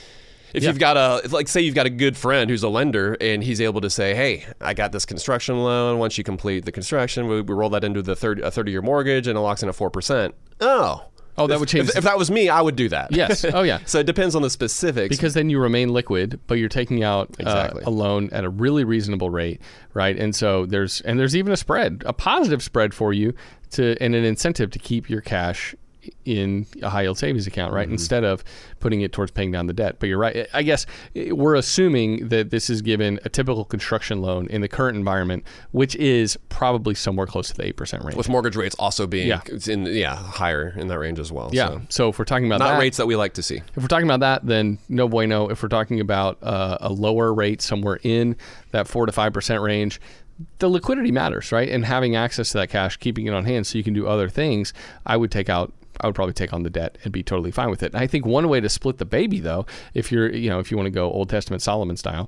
If Yeah. you've got a, like say you've got a good friend who's a lender and he's able to say, hey, I got this construction loan. Once you complete the construction, we, we roll that into the thirty, a thirty-year mortgage and it locks in at four percent. Oh. Oh, that If- would change. If, if that was me, I would do that. Yes. Oh, yeah. So it depends on the specifics. Because then you remain liquid, but you're taking out uh, Exactly. a loan at a really reasonable rate, right? And so there's and there's even a spread, a positive spread for you to and an incentive to keep your cash in a high yield savings account, right? Mm-hmm. Instead of putting it towards paying down the debt. But you're right. I guess we're assuming that this is given a typical construction loan in the current environment, which is probably somewhere close to the eight percent range. with mortgage rates also being Yeah. it's in yeah higher in that range as well. yeah. So. So if we're talking about Not that, rates that we like to see. If we're talking about that, then no bueno. If we're talking about uh, a lower rate somewhere in that four to five percent range, the liquidity matters, right? And having access to that cash, keeping it on hand so you can do other things, I would take out. I would probably take on the debt and be totally fine with it. And I think one way to split the baby, though, if you're, you know, if you want to go Old Testament Solomon style,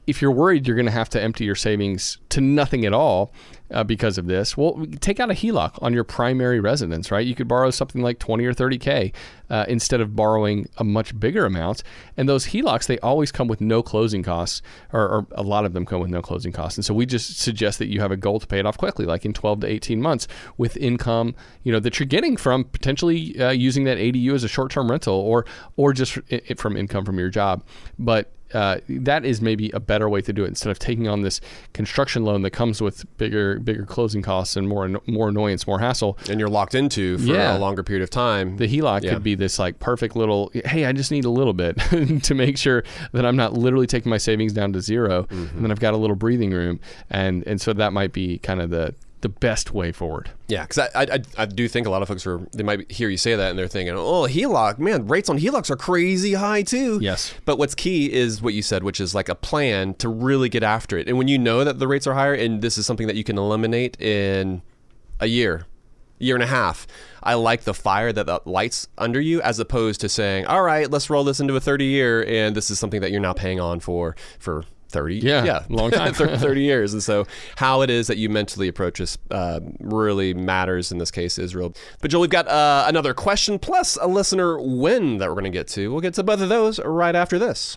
if you're worried you're going to have to empty your savings to nothing at all uh, because of this, well, take out a H E L O C on your primary residence, right? You could borrow something like twenty or thirty K uh, instead of borrowing a much bigger amount. And those H E L O Cs, they always come with no closing costs, or, or a lot of them come with no closing costs. And so we just suggest that you have a goal to pay it off quickly, like in twelve to eighteen months, with income, you know, that you're getting from potentially uh, using that A D U as a short-term rental, or or just from income from your job. But Uh, that is maybe a better way to do it, instead of taking on this construction loan that comes with bigger bigger closing costs and more more annoyance, more hassle. And you're locked into for yeah. a longer period of time. The H E L O C yeah. could be this like perfect little, hey, I just need a little bit to make sure that I'm not literally taking my savings down to zero, mm-hmm. and then I've got a little breathing room. And, and so that might be kind of the the best way forward. Yeah, because I, I I do think a lot of folks are, they might hear you say that and they're thinking, oh, H E L O C, man, rates on H E L O Cs are crazy high too. Yes. But what's key is what you said, which is like a plan to really get after it. And when you know that the rates are higher, and this is something that you can eliminate in a year, year and a half, I like the fire that, that lights under you, as opposed to saying, all right, let's roll this into a thirty year, and this is something that you're now paying on for for thirty yeah, yeah. long time. thirty years. And so how it is that you mentally approach this uh, really matters in this case, Israel. But Joel, we've got uh, another question plus a listener win that we're going to get to. We'll get to both of those right after this.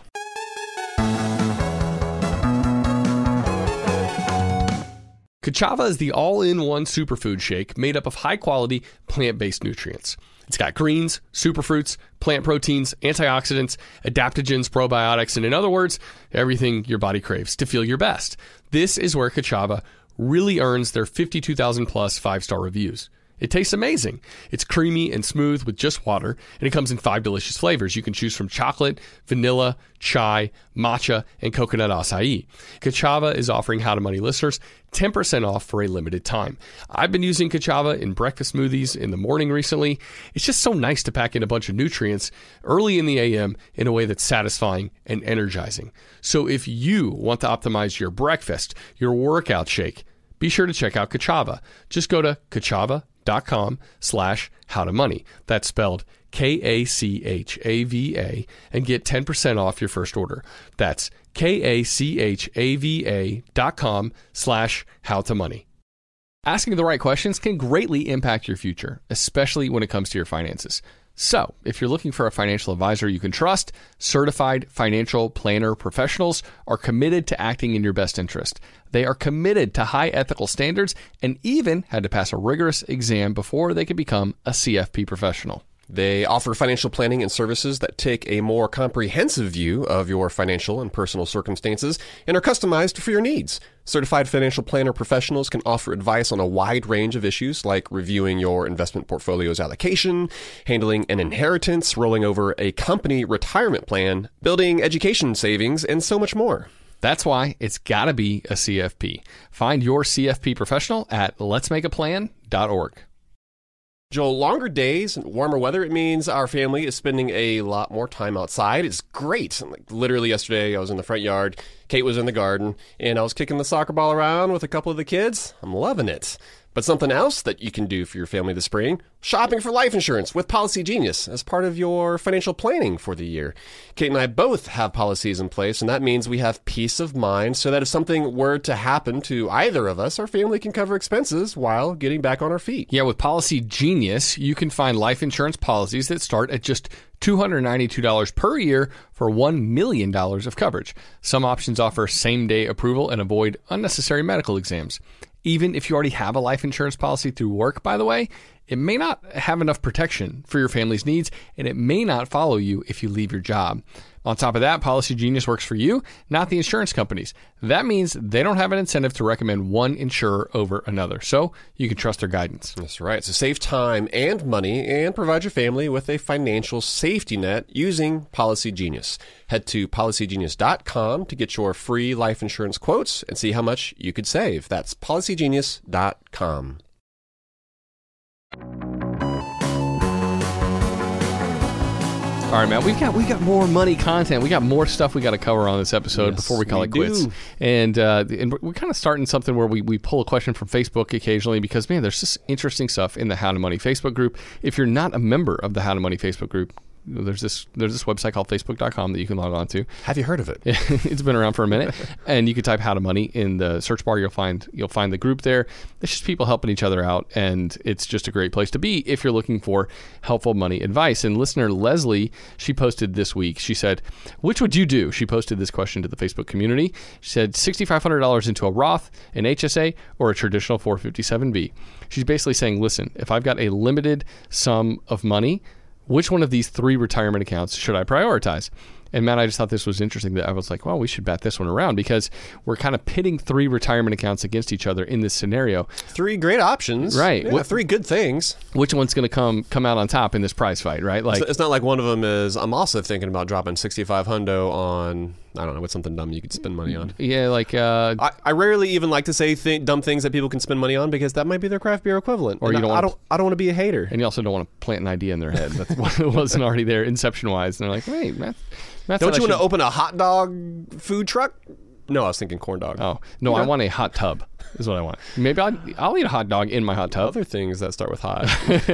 Ka'Chava is the all-in-one superfood shake made up of high-quality plant-based nutrients. It's got greens, superfruits, plant proteins, antioxidants, adaptogens, probiotics, and in other words, everything your body craves to feel your best. This is where Ka'Chava really earns their fifty-two thousand plus five-star reviews. It tastes amazing. It's creamy and smooth with just water, and it comes in five delicious flavors. You can choose from chocolate, vanilla, chai, matcha, and coconut acai. Ka'Chava is offering How to Money listeners ten percent off for a limited time. I've been using Ka'Chava in breakfast smoothies in the morning recently. It's just so nice to pack in a bunch of nutrients early in the A M in a way that's satisfying and energizing. So if you want to optimize your breakfast, your workout shake, be sure to check out Ka'Chava. Just go to Ka'Chava dot com slash how to money. That's spelled K A C H A V A, and get ten percent off your first order. That's K A C H A V A dot com slash how to money. Asking the right questions can greatly impact your future, especially when it comes to your finances. So, if you're looking for a financial advisor you can trust, certified financial planner professionals are committed to acting in your best interest. They are committed to high ethical standards and even had to pass a rigorous exam before they could become a C F P professional. They offer financial planning and services that take a more comprehensive view of your financial and personal circumstances and are customized for your needs. Certified financial planner professionals can offer advice on a wide range of issues like reviewing your investment portfolio's allocation, handling an inheritance, rolling over a company retirement plan, building education savings, and so much more. That's why it's got to be a C F P. Find your C F P professional at lets make a plan dot org. Joel, longer days and warmer weather, it means our family is spending a lot more time outside. It's great. Like literally yesterday, I was in the front yard, Kate was in the garden, and I was kicking the soccer ball around with a couple of the kids. I'm loving it. But something else that you can do for your family this spring, shopping for life insurance with Policy Genius as part of your financial planning for the year. Kate and I both have policies in place, and that means we have peace of mind so that if something were to happen to either of us, our family can cover expenses while getting back on our feet. Yeah, with Policy Genius, you can find life insurance policies that start at just two hundred ninety-two dollars per year for one million dollars of coverage. Some options offer same-day approval and avoid unnecessary medical exams. Even if you already have a life insurance policy through work, by the way, it may not have enough protection for your family's needs, and it may not follow you if you leave your job. On top of that, Policy Genius works for you, not the insurance companies. That means they don't have an incentive to recommend one insurer over another, so you can trust their guidance. That's right. So save time and money and provide your family with a financial safety net using Policy Genius. Head to policy genius dot com to get your free life insurance quotes and see how much you could save. That's policy genius dot com. All right, Matt, we've got we got more money content. We got more stuff we got to cover on this episode Yes, before we call we it quits. do. And uh, and we're kind of starting something where we, we pull a question from Facebook occasionally because, man, there's just interesting stuff in the How to Money Facebook group. If you're not a member of the How to Money Facebook group, there's this there's this website called facebook dot com that you can log on to. Have you heard of it? It's been around for a minute, and you can type "How to Money" in the search bar. You'll find you'll find the group there. It's just people helping each other out, and it's just a great place to be if you're looking for helpful money advice. And listener Leslie, she posted this week. She said, "Which would you do?" She posted this question to the Facebook community. She said, six thousand five hundred dollars into a Roth, an H S A, or a traditional four fifty-seven B. She's basically saying, listen, if I've got a limited sum of money, which one of these three retirement accounts should I prioritize? And Matt, I just thought this was interesting that I was like, well, we should bat this one around because we're kind of pitting three retirement accounts against each other in this scenario. Three great options. Right. Yeah, What- three good things. Which one's going to come come out on top in this prize fight, right? Like, It's, it's not like one of them is, I'm also thinking about dropping sixty-five hundo on, I don't know, what's something dumb you could spend money on. yeah, like, uh, I, I rarely even like to say th- dumb things that people can spend money on because that might be their craft beer equivalent. Or And you don't I, I wanna- don't. I don't want to be a hater. and you also don't want to plant an idea in their head that wasn't already there inception-wise. And they're like, wait, Matt, Matt Don't said you I want to should- open a hot dog food truck? No, I was thinking corn dog. Oh, no, I want a hot tub is what I want. Maybe I'll, I'll eat a hot dog in my hot tub. Other things that start with hot.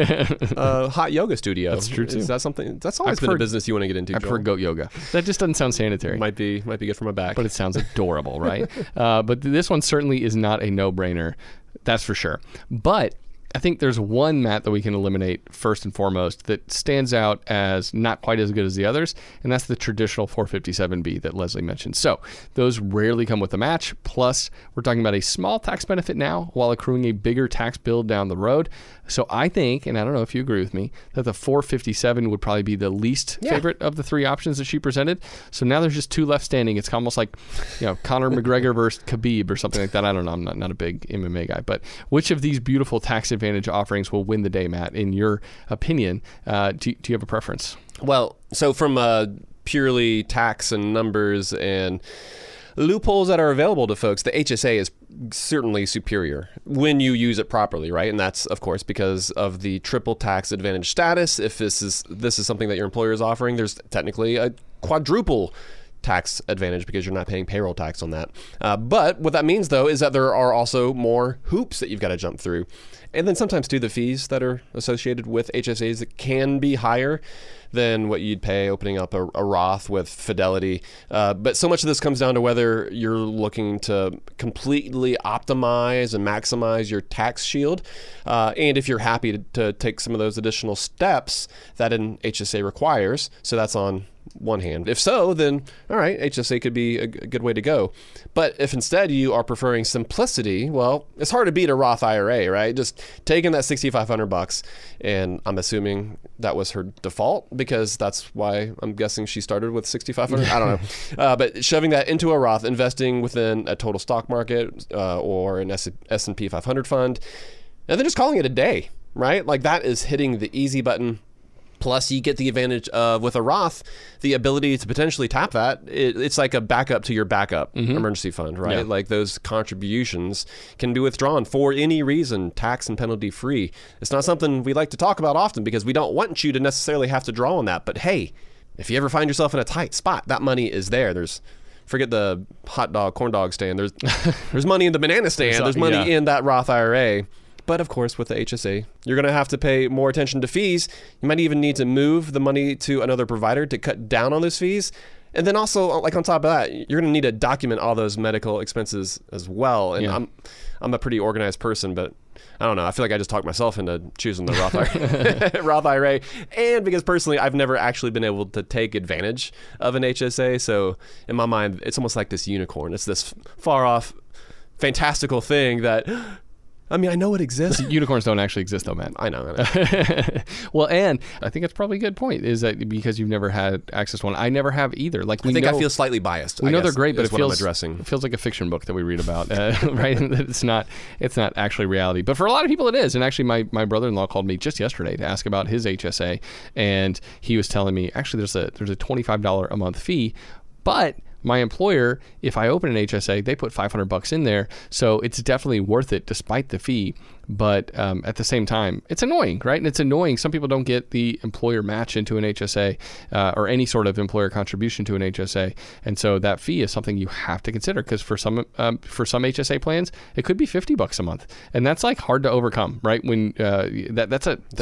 uh, hot yoga studio. That's true, too. Is that something? That's always I been a prefer- business you want to get into. I prefer Joel. goat yoga. That just doesn't sound sanitary. Might be might be good for my back. But it sounds adorable, right? Uh, but this one certainly is not a no-brainer. That's for sure. But I think there's one, Matt, that we can eliminate first and foremost that stands out as not quite as good as the others, and that's the traditional four fifty-seven B that Leslie mentioned. So those rarely come with a match. Plus, we're talking about a small tax benefit now while accruing a bigger tax bill down the road. So I think, and I don't know if you agree with me, that the four fifty-seven would probably be the least Yeah. favorite of the three options that she presented. So now there's just two left standing. It's almost like, you know, Conor McGregor versus Khabib or something like that. I don't know. I'm not, not a big M M A guy. But which of these beautiful tax advantage offerings will win the day, Matt, in your opinion? Uh, do, do you have a preference? Well, so from uh, purely tax and numbers and loopholes that are available to folks, the H S A is certainly superior when you use it properly, right? And that's, of course, because of the triple tax advantage status. If this is this is something that your employer is offering, there's technically a quadruple tax advantage because you're not paying payroll tax on that. Uh, but what that means, though, is that there are also more hoops that you've got to jump through. And then sometimes, too, the fees that are associated with H S As that can be higher than what you'd pay opening up a, a Roth with Fidelity. Uh, but so much of this comes down to whether you're looking to completely optimize and maximize your tax shield. Uh, and if you're happy to, to take some of those additional steps that an H S A requires. So that's on one hand. If so, then all right, H S A could be a, g- a good way to go. But if instead you are preferring simplicity, well, it's hard to beat a Roth I R A, right? Just taking that sixty-five hundred bucks, and I'm assuming that was her default because that's why I'm guessing she started with sixty-five hundred. I don't know, uh, but shoving that into a Roth, investing within a total stock market uh, or an S and P five hundred fund, and then just calling it a day, right? Like that is hitting the easy button. Plus, you get the advantage of, with a Roth, the ability to potentially tap that. It, it's like a backup to your backup Mm-hmm. emergency fund, right? Yeah. Like those contributions can be withdrawn for any reason, tax and penalty free. It's not something we like to talk about often because we don't want you to necessarily have to draw on that. But hey, if you ever find yourself in a tight spot, that money is there. There's Forget the hot dog, corn dog stand. There's there's money in the banana stand. There's, uh, There's money yeah. in that Roth I R A. But of course, with the H S A, you're going to have to pay more attention to fees. You might even need to move the money to another provider to cut down on those fees. And then also, like on top of that, you're going to need to document all those medical expenses as well. And Yeah. I'm I'm a pretty organized person, but I don't know. I feel like I just talked myself into choosing the Roth I R A, Roth I R A. And because personally, I've never actually been able to take advantage of an H S A. So in my mind, it's almost like this unicorn. It's this far off, fantastical thing that, I mean, I know it exists. Unicorns don't actually exist, though, Matt. I know. I know. Well, and I think that's probably a good point, is that because you've never had access to one. I never have either. Like we I think know, I feel slightly biased. we I know guess, they're great, but is it what feels I'm addressing. it feels like a fiction book that we read about, uh, right? And that it's not it's not actually reality. But for a lot of people, it is. And actually, my, my brother-in-law called me just yesterday to ask about his H S A, and he was telling me actually there's a there's a twenty-five dollars a month fee, but my employer, if I open an H S A, they put five hundred bucks in there, so it's definitely worth it despite the fee. But um, at the same time, it's annoying, right? And it's annoying. Some people don't get the employer match into an H S A uh, or any sort of employer contribution to an H S A, and so that fee is something you have to consider because for some um, for some H S A plans, it could be fifty bucks a month, and that's like hard to overcome, right? When uh, that that's a that's a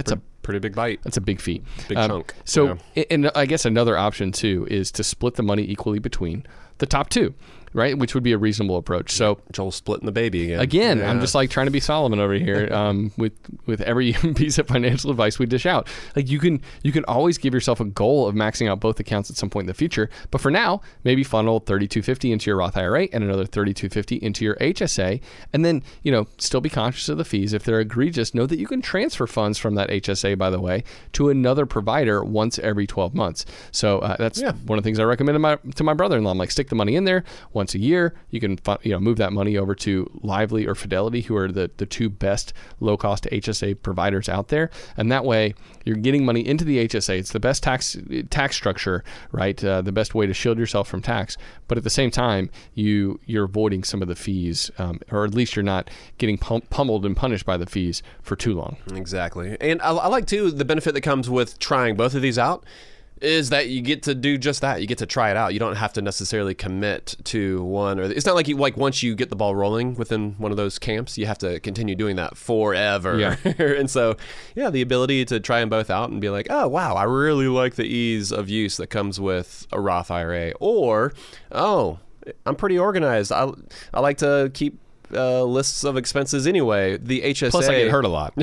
pretty big bite. That's a big fee. Big Um, chunk. So, Yeah. and I guess another option too is to split the money equally between the top two, right? Which would be a reasonable approach. So Joel splitting the baby again. again, Yeah. I'm just like trying to be Solomon over here um, with with every piece of financial advice we dish out. Like you can you can always give yourself a goal of maxing out both accounts at some point in the future. But for now, maybe funnel thirty-two fifty into your Roth I R A and another thirty-two fifty into your H S A, and then you know still be conscious of the fees. If they're egregious, know that you can transfer funds from that H S A, by the way, to another provider once every twelve months. So uh, that's Yeah. one of the things I recommend to my to my brother-in-law. I'm like, stick the money in there once a year. You can fu- you know move that money over to Lively or Fidelity, who are the, the two best low-cost H S A providers out there. And that way, you're getting money into the H S A. It's the best tax tax structure, right? Uh, the best way to shield yourself from tax. But at the same time, you you're avoiding some of the fees, um, or at least you're not getting pum- pummeled and punished by the fees for too long. Exactly. And I, I like, too, the benefit that comes with trying both of these out is that you get to do just that. You get to try it out. You don't have to necessarily commit to one. Or it's not like you like once you get the ball rolling within one of those camps, you have to continue doing that forever. Yeah. And so, yeah, the ability to try them both out and be like, oh, wow, I really like the ease of use that comes with a Roth I R A. Or, oh, I'm pretty organized. I, I like to keep Uh, lists of expenses anyway. The H S A. Plus, I get hurt a lot.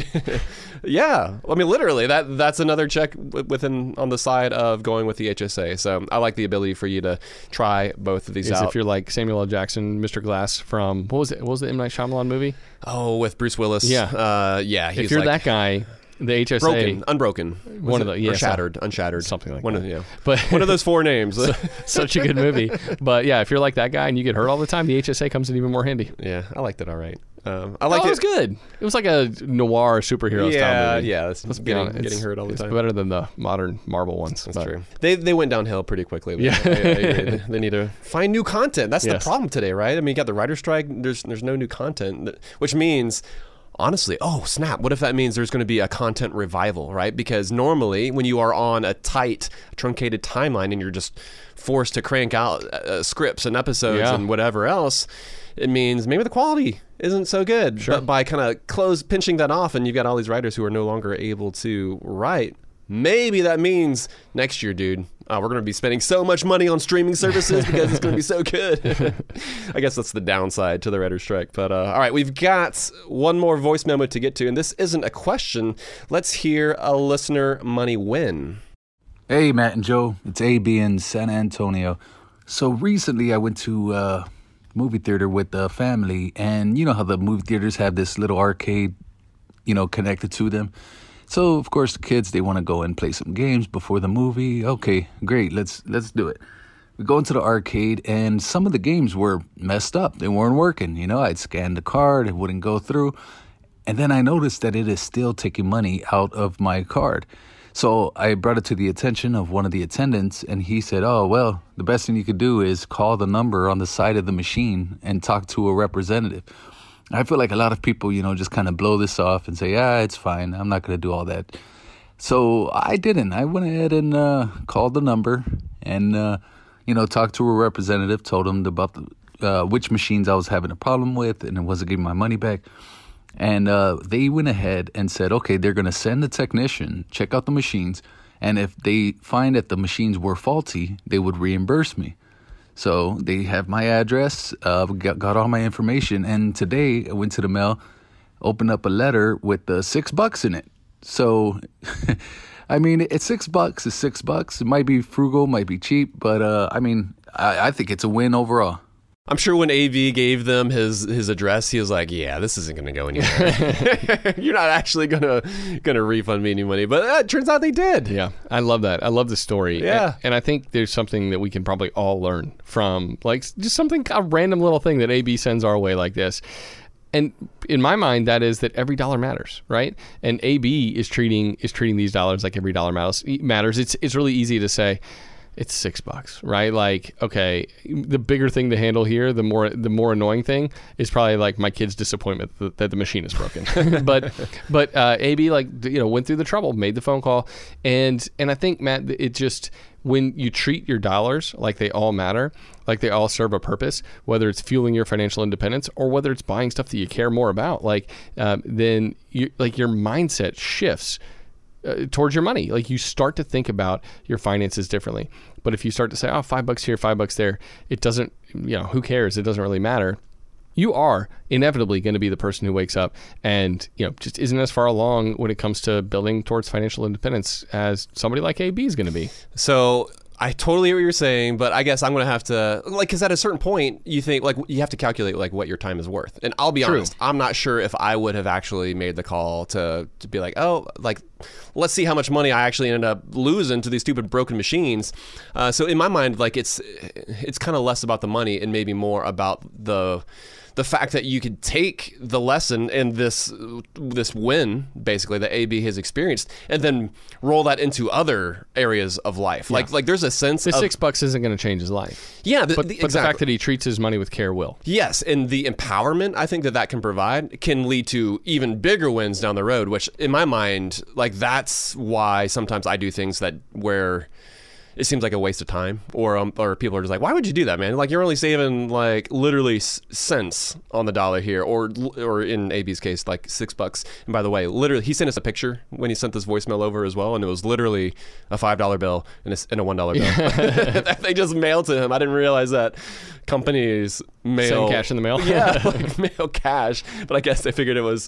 Yeah, I mean, literally, that that's another check w- within on the side of going with the H S A. So I like the ability for you to try both of these Is out. if you're like Samuel L. Jackson, Mister Glass from what was it? What was the M. Night Shyamalan movie? Oh, with Bruce Willis. Yeah. uh, yeah. He's If you're like that guy, the H S A broken, unbroken, Was one of it? the- yeah, or shattered, unshattered, something like one that. Of, yeah, But one of those four names. such a good movie. But yeah, if you're like that guy and you get hurt all the time, the H S A comes in even more handy. Yeah, I liked it. All right. Um, I Oh, like it was good. It was like a noir superhero Yeah, style movie. yeah. Let's, Let's be getting, honest, getting it's- hurt all the it's time. better than the modern Marvel ones. That's but- true. They they went downhill pretty quickly. Yeah. I- I agree. they, they need to find new content. That's the Yes. problem today, right? I mean, you got the writer's strike. There's there's no new content, that- which means, honestly, oh snap! What if that means there's going to be a content revival, right? Because normally, when you are on a tight, truncated timeline and you're just forced to crank out uh, scripts and episodes Yeah. and whatever else, it means maybe the quality isn't so good. Sure. But by kind of close pinching that off, and you've got all these writers who are no longer able to write. Maybe that means next year, dude, uh, we're going to be spending so much money on streaming services because it's going to be so good. I guess that's the downside to the writer's strike. But uh, all right, we've got one more voice memo to get to, and this isn't a question. Let's hear a listener money win. Hey, Matt and Joe. It's A B in San Antonio. So recently I went to uh movie theater with the family, and you know how the movie theaters have this little arcade, you know, connected to them. So of course the kids, they want to go and play some games before the movie. Okay, great, let's let's do it. We go into the arcade, and some of the games were messed up. They weren't working. You know, I'd scan the card, it wouldn't go through, and then I noticed that it is still taking money out of my card. So I brought it to the attention of one of the attendants, and he said, oh, well, the best thing you could do is call the number on the side of the machine and talk to a representative. I feel like a lot of people, you know, just kind of blow this off and say, yeah, it's fine. I'm not going to do all that. So I didn't. I went ahead and uh, called the number and, uh, you know, talked to a representative, told them about the, uh, which machines I was having a problem with, and it wasn't giving my money back. And uh, they went ahead and said, okay, they're going to send a technician, check out the machines, and if they find that the machines were faulty, they would reimburse me. So they have my address, uh, got, got all my information, and today I went to the mail, opened up a letter with uh, six bucks in it. So, I mean, it's six bucks, it's six bucks. It might be frugal, might be cheap, but uh, I mean, I, I think it's a win overall. I'm sure when A V gave them his his address, he was like, "Yeah, this isn't going to go anywhere. You're not actually gonna gonna refund me any money." But uh, it turns out they did. Yeah, I love that. I love the story. Yeah. And, and I think there's something that we can probably all learn from, like just something, a random little thing that A B sends our way like this. And in my mind, that is that every dollar matters, right? And A B is treating is treating these dollars like every dollar matters. Matters. It's it's really easy to say, it's six bucks, right? Like, okay, the bigger thing to handle here, the more the more annoying thing is probably like my kid's disappointment that, that the machine is broken. but but uh, A B like you know went through the trouble, made the phone call, and and I think Matt, it just when you treat your dollars like they all matter, like they all serve a purpose, whether it's fueling your financial independence or whether it's buying stuff that you care more about, like um, then you like your mindset shifts uh, towards your money. Like you start to think about your finances differently. But if you start to say, oh, five bucks here, five bucks there, it doesn't, you know, who cares? It doesn't really matter. You are inevitably going to be the person who wakes up and, you know, just isn't as far along when it comes to building towards financial independence as somebody like A B is going to be. So I totally hear what you're saying, but I guess I'm going to have to, like, because at a certain point, you think, like, you have to calculate, like, what your time is worth. And I'll be True. honest, I'm not sure if I would have actually made the call to, to be like, oh, like, let's see how much money I actually ended up losing to these stupid broken machines. Uh, so in my mind, like, it's it's kind of less about the money and maybe more about the... the fact that you could take the lesson and this this win, basically, that A B has experienced, and then roll that into other areas of life. Yeah. Like like there's a sense the of... six bucks isn't going to change his life. Yeah, the, but, the, but exactly. the fact that he treats his money with care will. Yes, and the empowerment I think that that can provide can lead to even bigger wins down the road, which in my mind, like that's why sometimes I do things that where... it seems like a waste of time, or um, or people are just like, why would you do that, man? Like, you're only saving like literally s- cents on the dollar here, or or in A B's case, like six bucks. And by the way, literally, he sent us a picture when he sent this voicemail over as well, and it was literally a five dollar bill and a, and a one dollar bill. They just mailed to him. I didn't realize that companies mail Send cash in the mail. Yeah, like mail cash, but I guess they figured it was.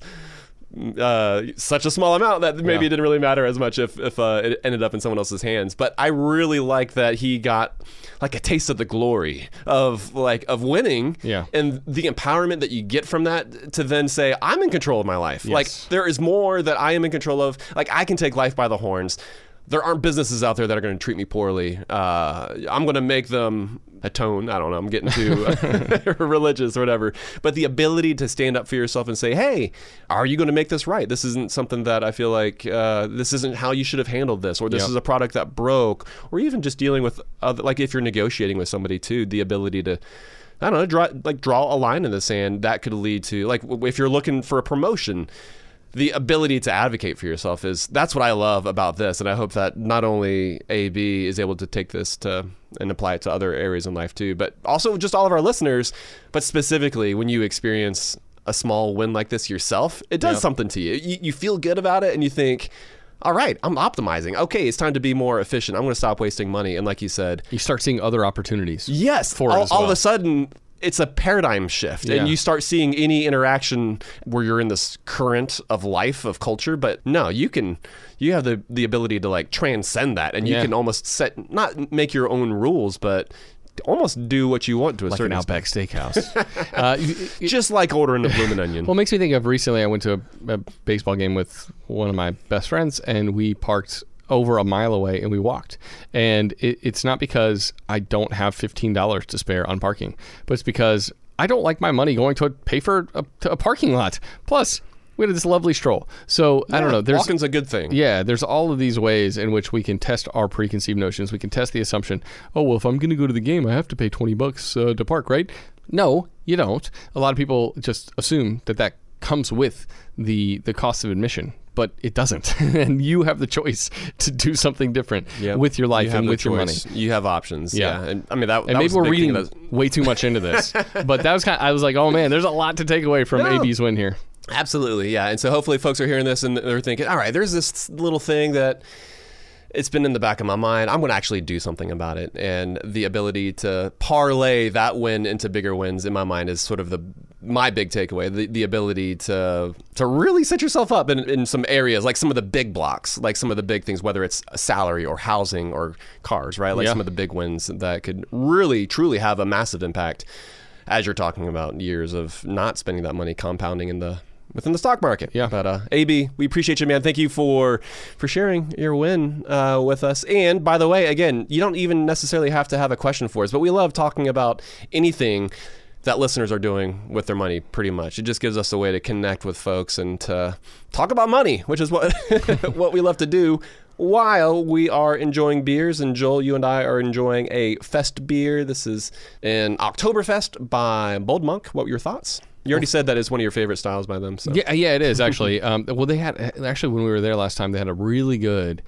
Uh, such a small amount that maybe yeah. it didn't really matter as much if, if uh, it ended up in someone else's hands. But I really like that he got like a taste of the glory of like of winning, yeah. and the empowerment that you get from that to then say, I'm in control of my life. Yes. Like there is more that I am in control of. Like I can take life by the horns. There aren't businesses out there that are going to treat me poorly. Uh, I'm going to make them atone. I don't know. I'm getting too religious or whatever. But the ability to stand up for yourself and say, hey, are you going to make this right? This isn't something that I feel like uh, this isn't how you should have handled this, or this yep. is a product that broke, or even just dealing with, other, like if you're negotiating with somebody too, the ability to, I don't know, draw, like draw a line in the sand that could lead to, like if you're looking for a promotion, the ability to advocate for yourself is, that's what I love about this. And I hope that not only A B is able to take this to and apply it to other areas in life too, but also just all of our listeners, but specifically when you experience a small win like this yourself, it does yep. something to you. you. You feel good about it and you think, all right, I'm optimizing. Okay, it's time to be more efficient. I'm going to stop wasting money. And like you said, you start seeing other opportunities. Yes. For all, it as all well. of a sudden, it's a paradigm shift, yeah. and you start seeing any interaction where you're in this current of life, of culture. But no, you can, you have the, the ability to like transcend that, and you yeah. can almost set, not make your own rules, but almost do what you want to a like certain an Outback Steakhouse. uh, extent. Just like ordering a bloomin' onion. Well, it makes me think of recently I went to a, a baseball game with one of my best friends, and we parked over a mile away and we walked. And it, it's not because I don't have fifteen dollars to spare on parking, but it's because I don't like my money going to a, pay for a, to a parking lot. Plus, we had this lovely stroll. So yeah, I don't know. There's, walking's a good thing. Yeah, there's all of these ways in which we can test our preconceived notions. We can test the assumption, oh, well, if I'm going to go to the game, I have to pay twenty bucks uh, to park, right? No, you don't. A lot of people just assume that that comes with the the cost of admission. But it doesn't. And you have the choice to do something different yep. with your life you and with choice. your money. You have options. Yeah. yeah. And I mean, that, and that maybe was the we're big reading thing that... way too much into this. But that was kind of, I was like, oh man, there's a lot to take away from No. A B's win here. Absolutely. Yeah. And so hopefully folks are hearing this and they're thinking, all right, there's this little thing that it's been in the back of my mind. I'm going to actually do something about it. And the ability to parlay that win into bigger wins in my mind is sort of the my big takeaway. The, the ability to to really set yourself up in, in some areas, like some of the big blocks, like some of the big things, whether it's salary or housing or cars, right? Like yeah. some of the big wins that could really, truly have a massive impact as you're talking about years of not spending that money compounding in the within the stock market. Yeah. But uh, A B, we appreciate you, man. Thank you for for sharing your win uh, with us. And by the way, again, you don't even necessarily have to have a question for us, but we love talking about anything that listeners are doing with their money, pretty much. It just gives us a way to connect with folks and to talk about money, which is what what we love to do while we are enjoying beers. And Joel, you and I are enjoying a Fest beer. This is an Oktoberfest by Bold Monk. What were your thoughts? You already said that is one of your favorite styles by them. So. Yeah, yeah, it is actually. um, well, they had actually when we were there last time, they had a really good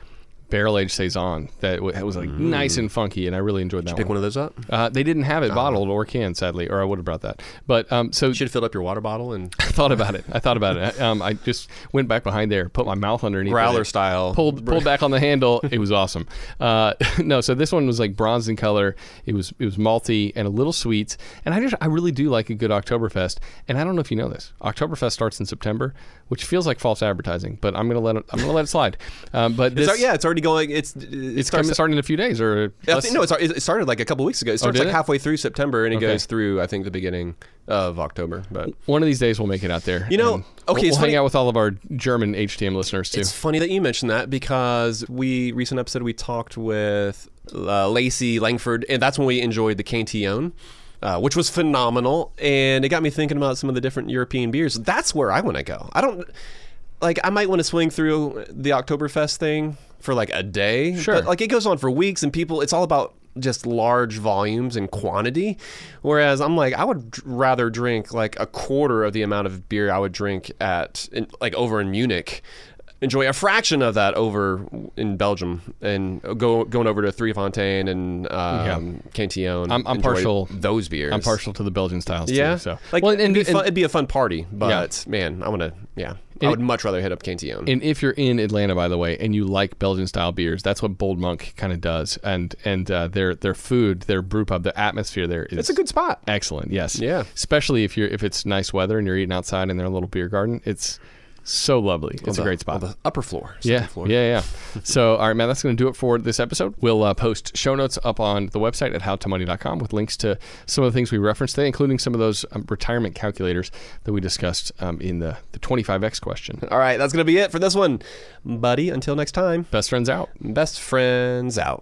barrel-aged Saison that w- was like mm. nice and funky, and I really enjoyed that Did you pick one. one of those up? Uh, they didn't have it Oh. bottled or canned, sadly, or I would have brought that. But um, so You should have filled up your water bottle and I thought about it. I thought about it. Um, I just went back behind there, put my mouth underneath growler it, style. pulled pulled back on the handle. It was awesome. Uh, no, so this one was like bronze in color. It was it was malty and a little sweet. And I just I really do like a good Oktoberfest. And I don't know if you know this. Oktoberfest starts in September, which feels like false advertising, but I'm gonna let it. I'm gonna let it slide. Um, but this, It's, yeah, it's already going. It's it it's starts coming, starting in a few days, or I less- think, no, it's, it started like a couple weeks ago. It starts did like it? halfway through September, and it Okay. goes through, I think, the beginning of October. But one of these days we'll make it out there. You know, and okay, we'll, it's we'll funny- hang out with all of our German H T M listeners too. it's funny that you mentioned that because we recent episode we talked with uh, Lacey Langford, and that's when we enjoyed the Cantillon. Uh, which was phenomenal, and it got me thinking about some of the different European beers. That's where I want to go. I don't like. I might want to swing through the Oktoberfest thing for like a day, Sure. but like it goes on for weeks, and people. It's all about just large volumes and quantity. Whereas I'm like, I would d- rather drink like a quarter of the amount of beer I would drink at in, like over in Munich. Enjoy a fraction of that over in Belgium, and go going over to Three Fontaine and um, Cantillon. I'm- I'm enjoy partial- those beers. I'm partial to the Belgian styles Yeah, too. So like well, it'd, and, be and- fun, it'd be a fun party, but man, I want to. Yeah, I And would much rather hit up Cantillon. And if you're in Atlanta, by the way, and you like Belgian style beers, that's what Bold Monk kind of does. And and uh, their their food, their brew pub, the atmosphere there is it's a good spot. excellent. Yes, Yeah. especially if you're if it's nice weather and you're eating outside in their little beer garden. It's so lovely. It's On a the- great spot. on the upper floor. second Yeah, floor. yeah, yeah. So, all right, man, that's going to do it for this episode. We'll uh, post show notes up on the website at how to money dot com with links to some of the things we referenced today, including some of those um, retirement calculators that we discussed um, in the, the twenty-five X question. All right, that's gonna be it for this one, buddy. Until next time, Best friends out. best friends out.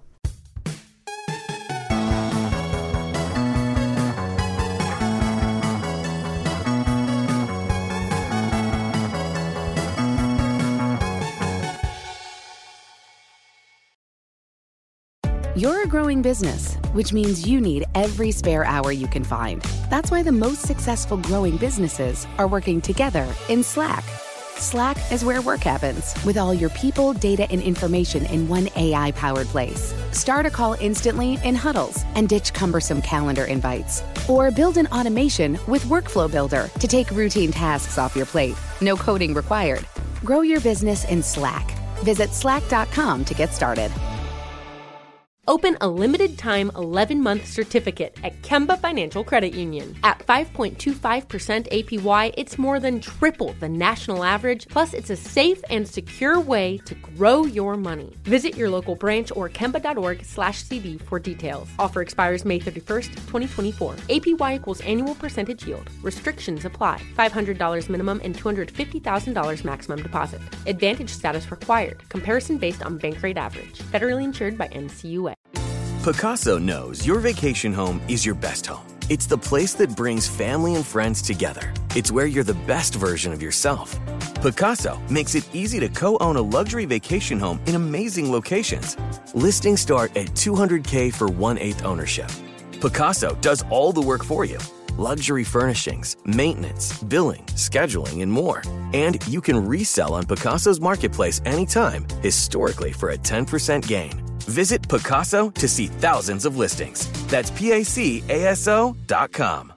You're a growing business, which means you need every spare hour you can find. That's why the most successful growing businesses are working together in Slack. Slack is where work happens, with all your people, data, and information in one A I-powered place. Start a call instantly in huddles and ditch cumbersome calendar invites. Or build an automation with Workflow Builder to take routine tasks off your plate. No coding required. Grow your business in Slack. Visit slack dot com to get started. Open a limited-time eleven-month certificate at Kemba Financial Credit Union. At five point two five percent A P Y, it's more than triple the national average, plus it's a safe and secure way to grow your money. Visit your local branch or kemba.org slash CD for details. Offer expires May thirty-first, twenty twenty-four. A P Y equals annual percentage yield. Restrictions apply. five hundred dollars minimum and two hundred fifty thousand dollars maximum deposit. Advantage status required. Comparison based on bank rate average. Federally insured by N C U A. Pacaso knows your vacation home is your best home. It's the place that brings family and friends together. It's where you're the best version of yourself. Pacaso makes it easy to co-own a luxury vacation home in amazing locations. Listings start at two hundred thousand dollars for one-eighth ownership. Pacaso does all the work for you. Luxury furnishings, maintenance, billing, scheduling, and more. And you can resell on Pacaso's marketplace anytime, historically for a ten percent gain. Visit Pacaso to see thousands of listings. That's P A C A S O dot com.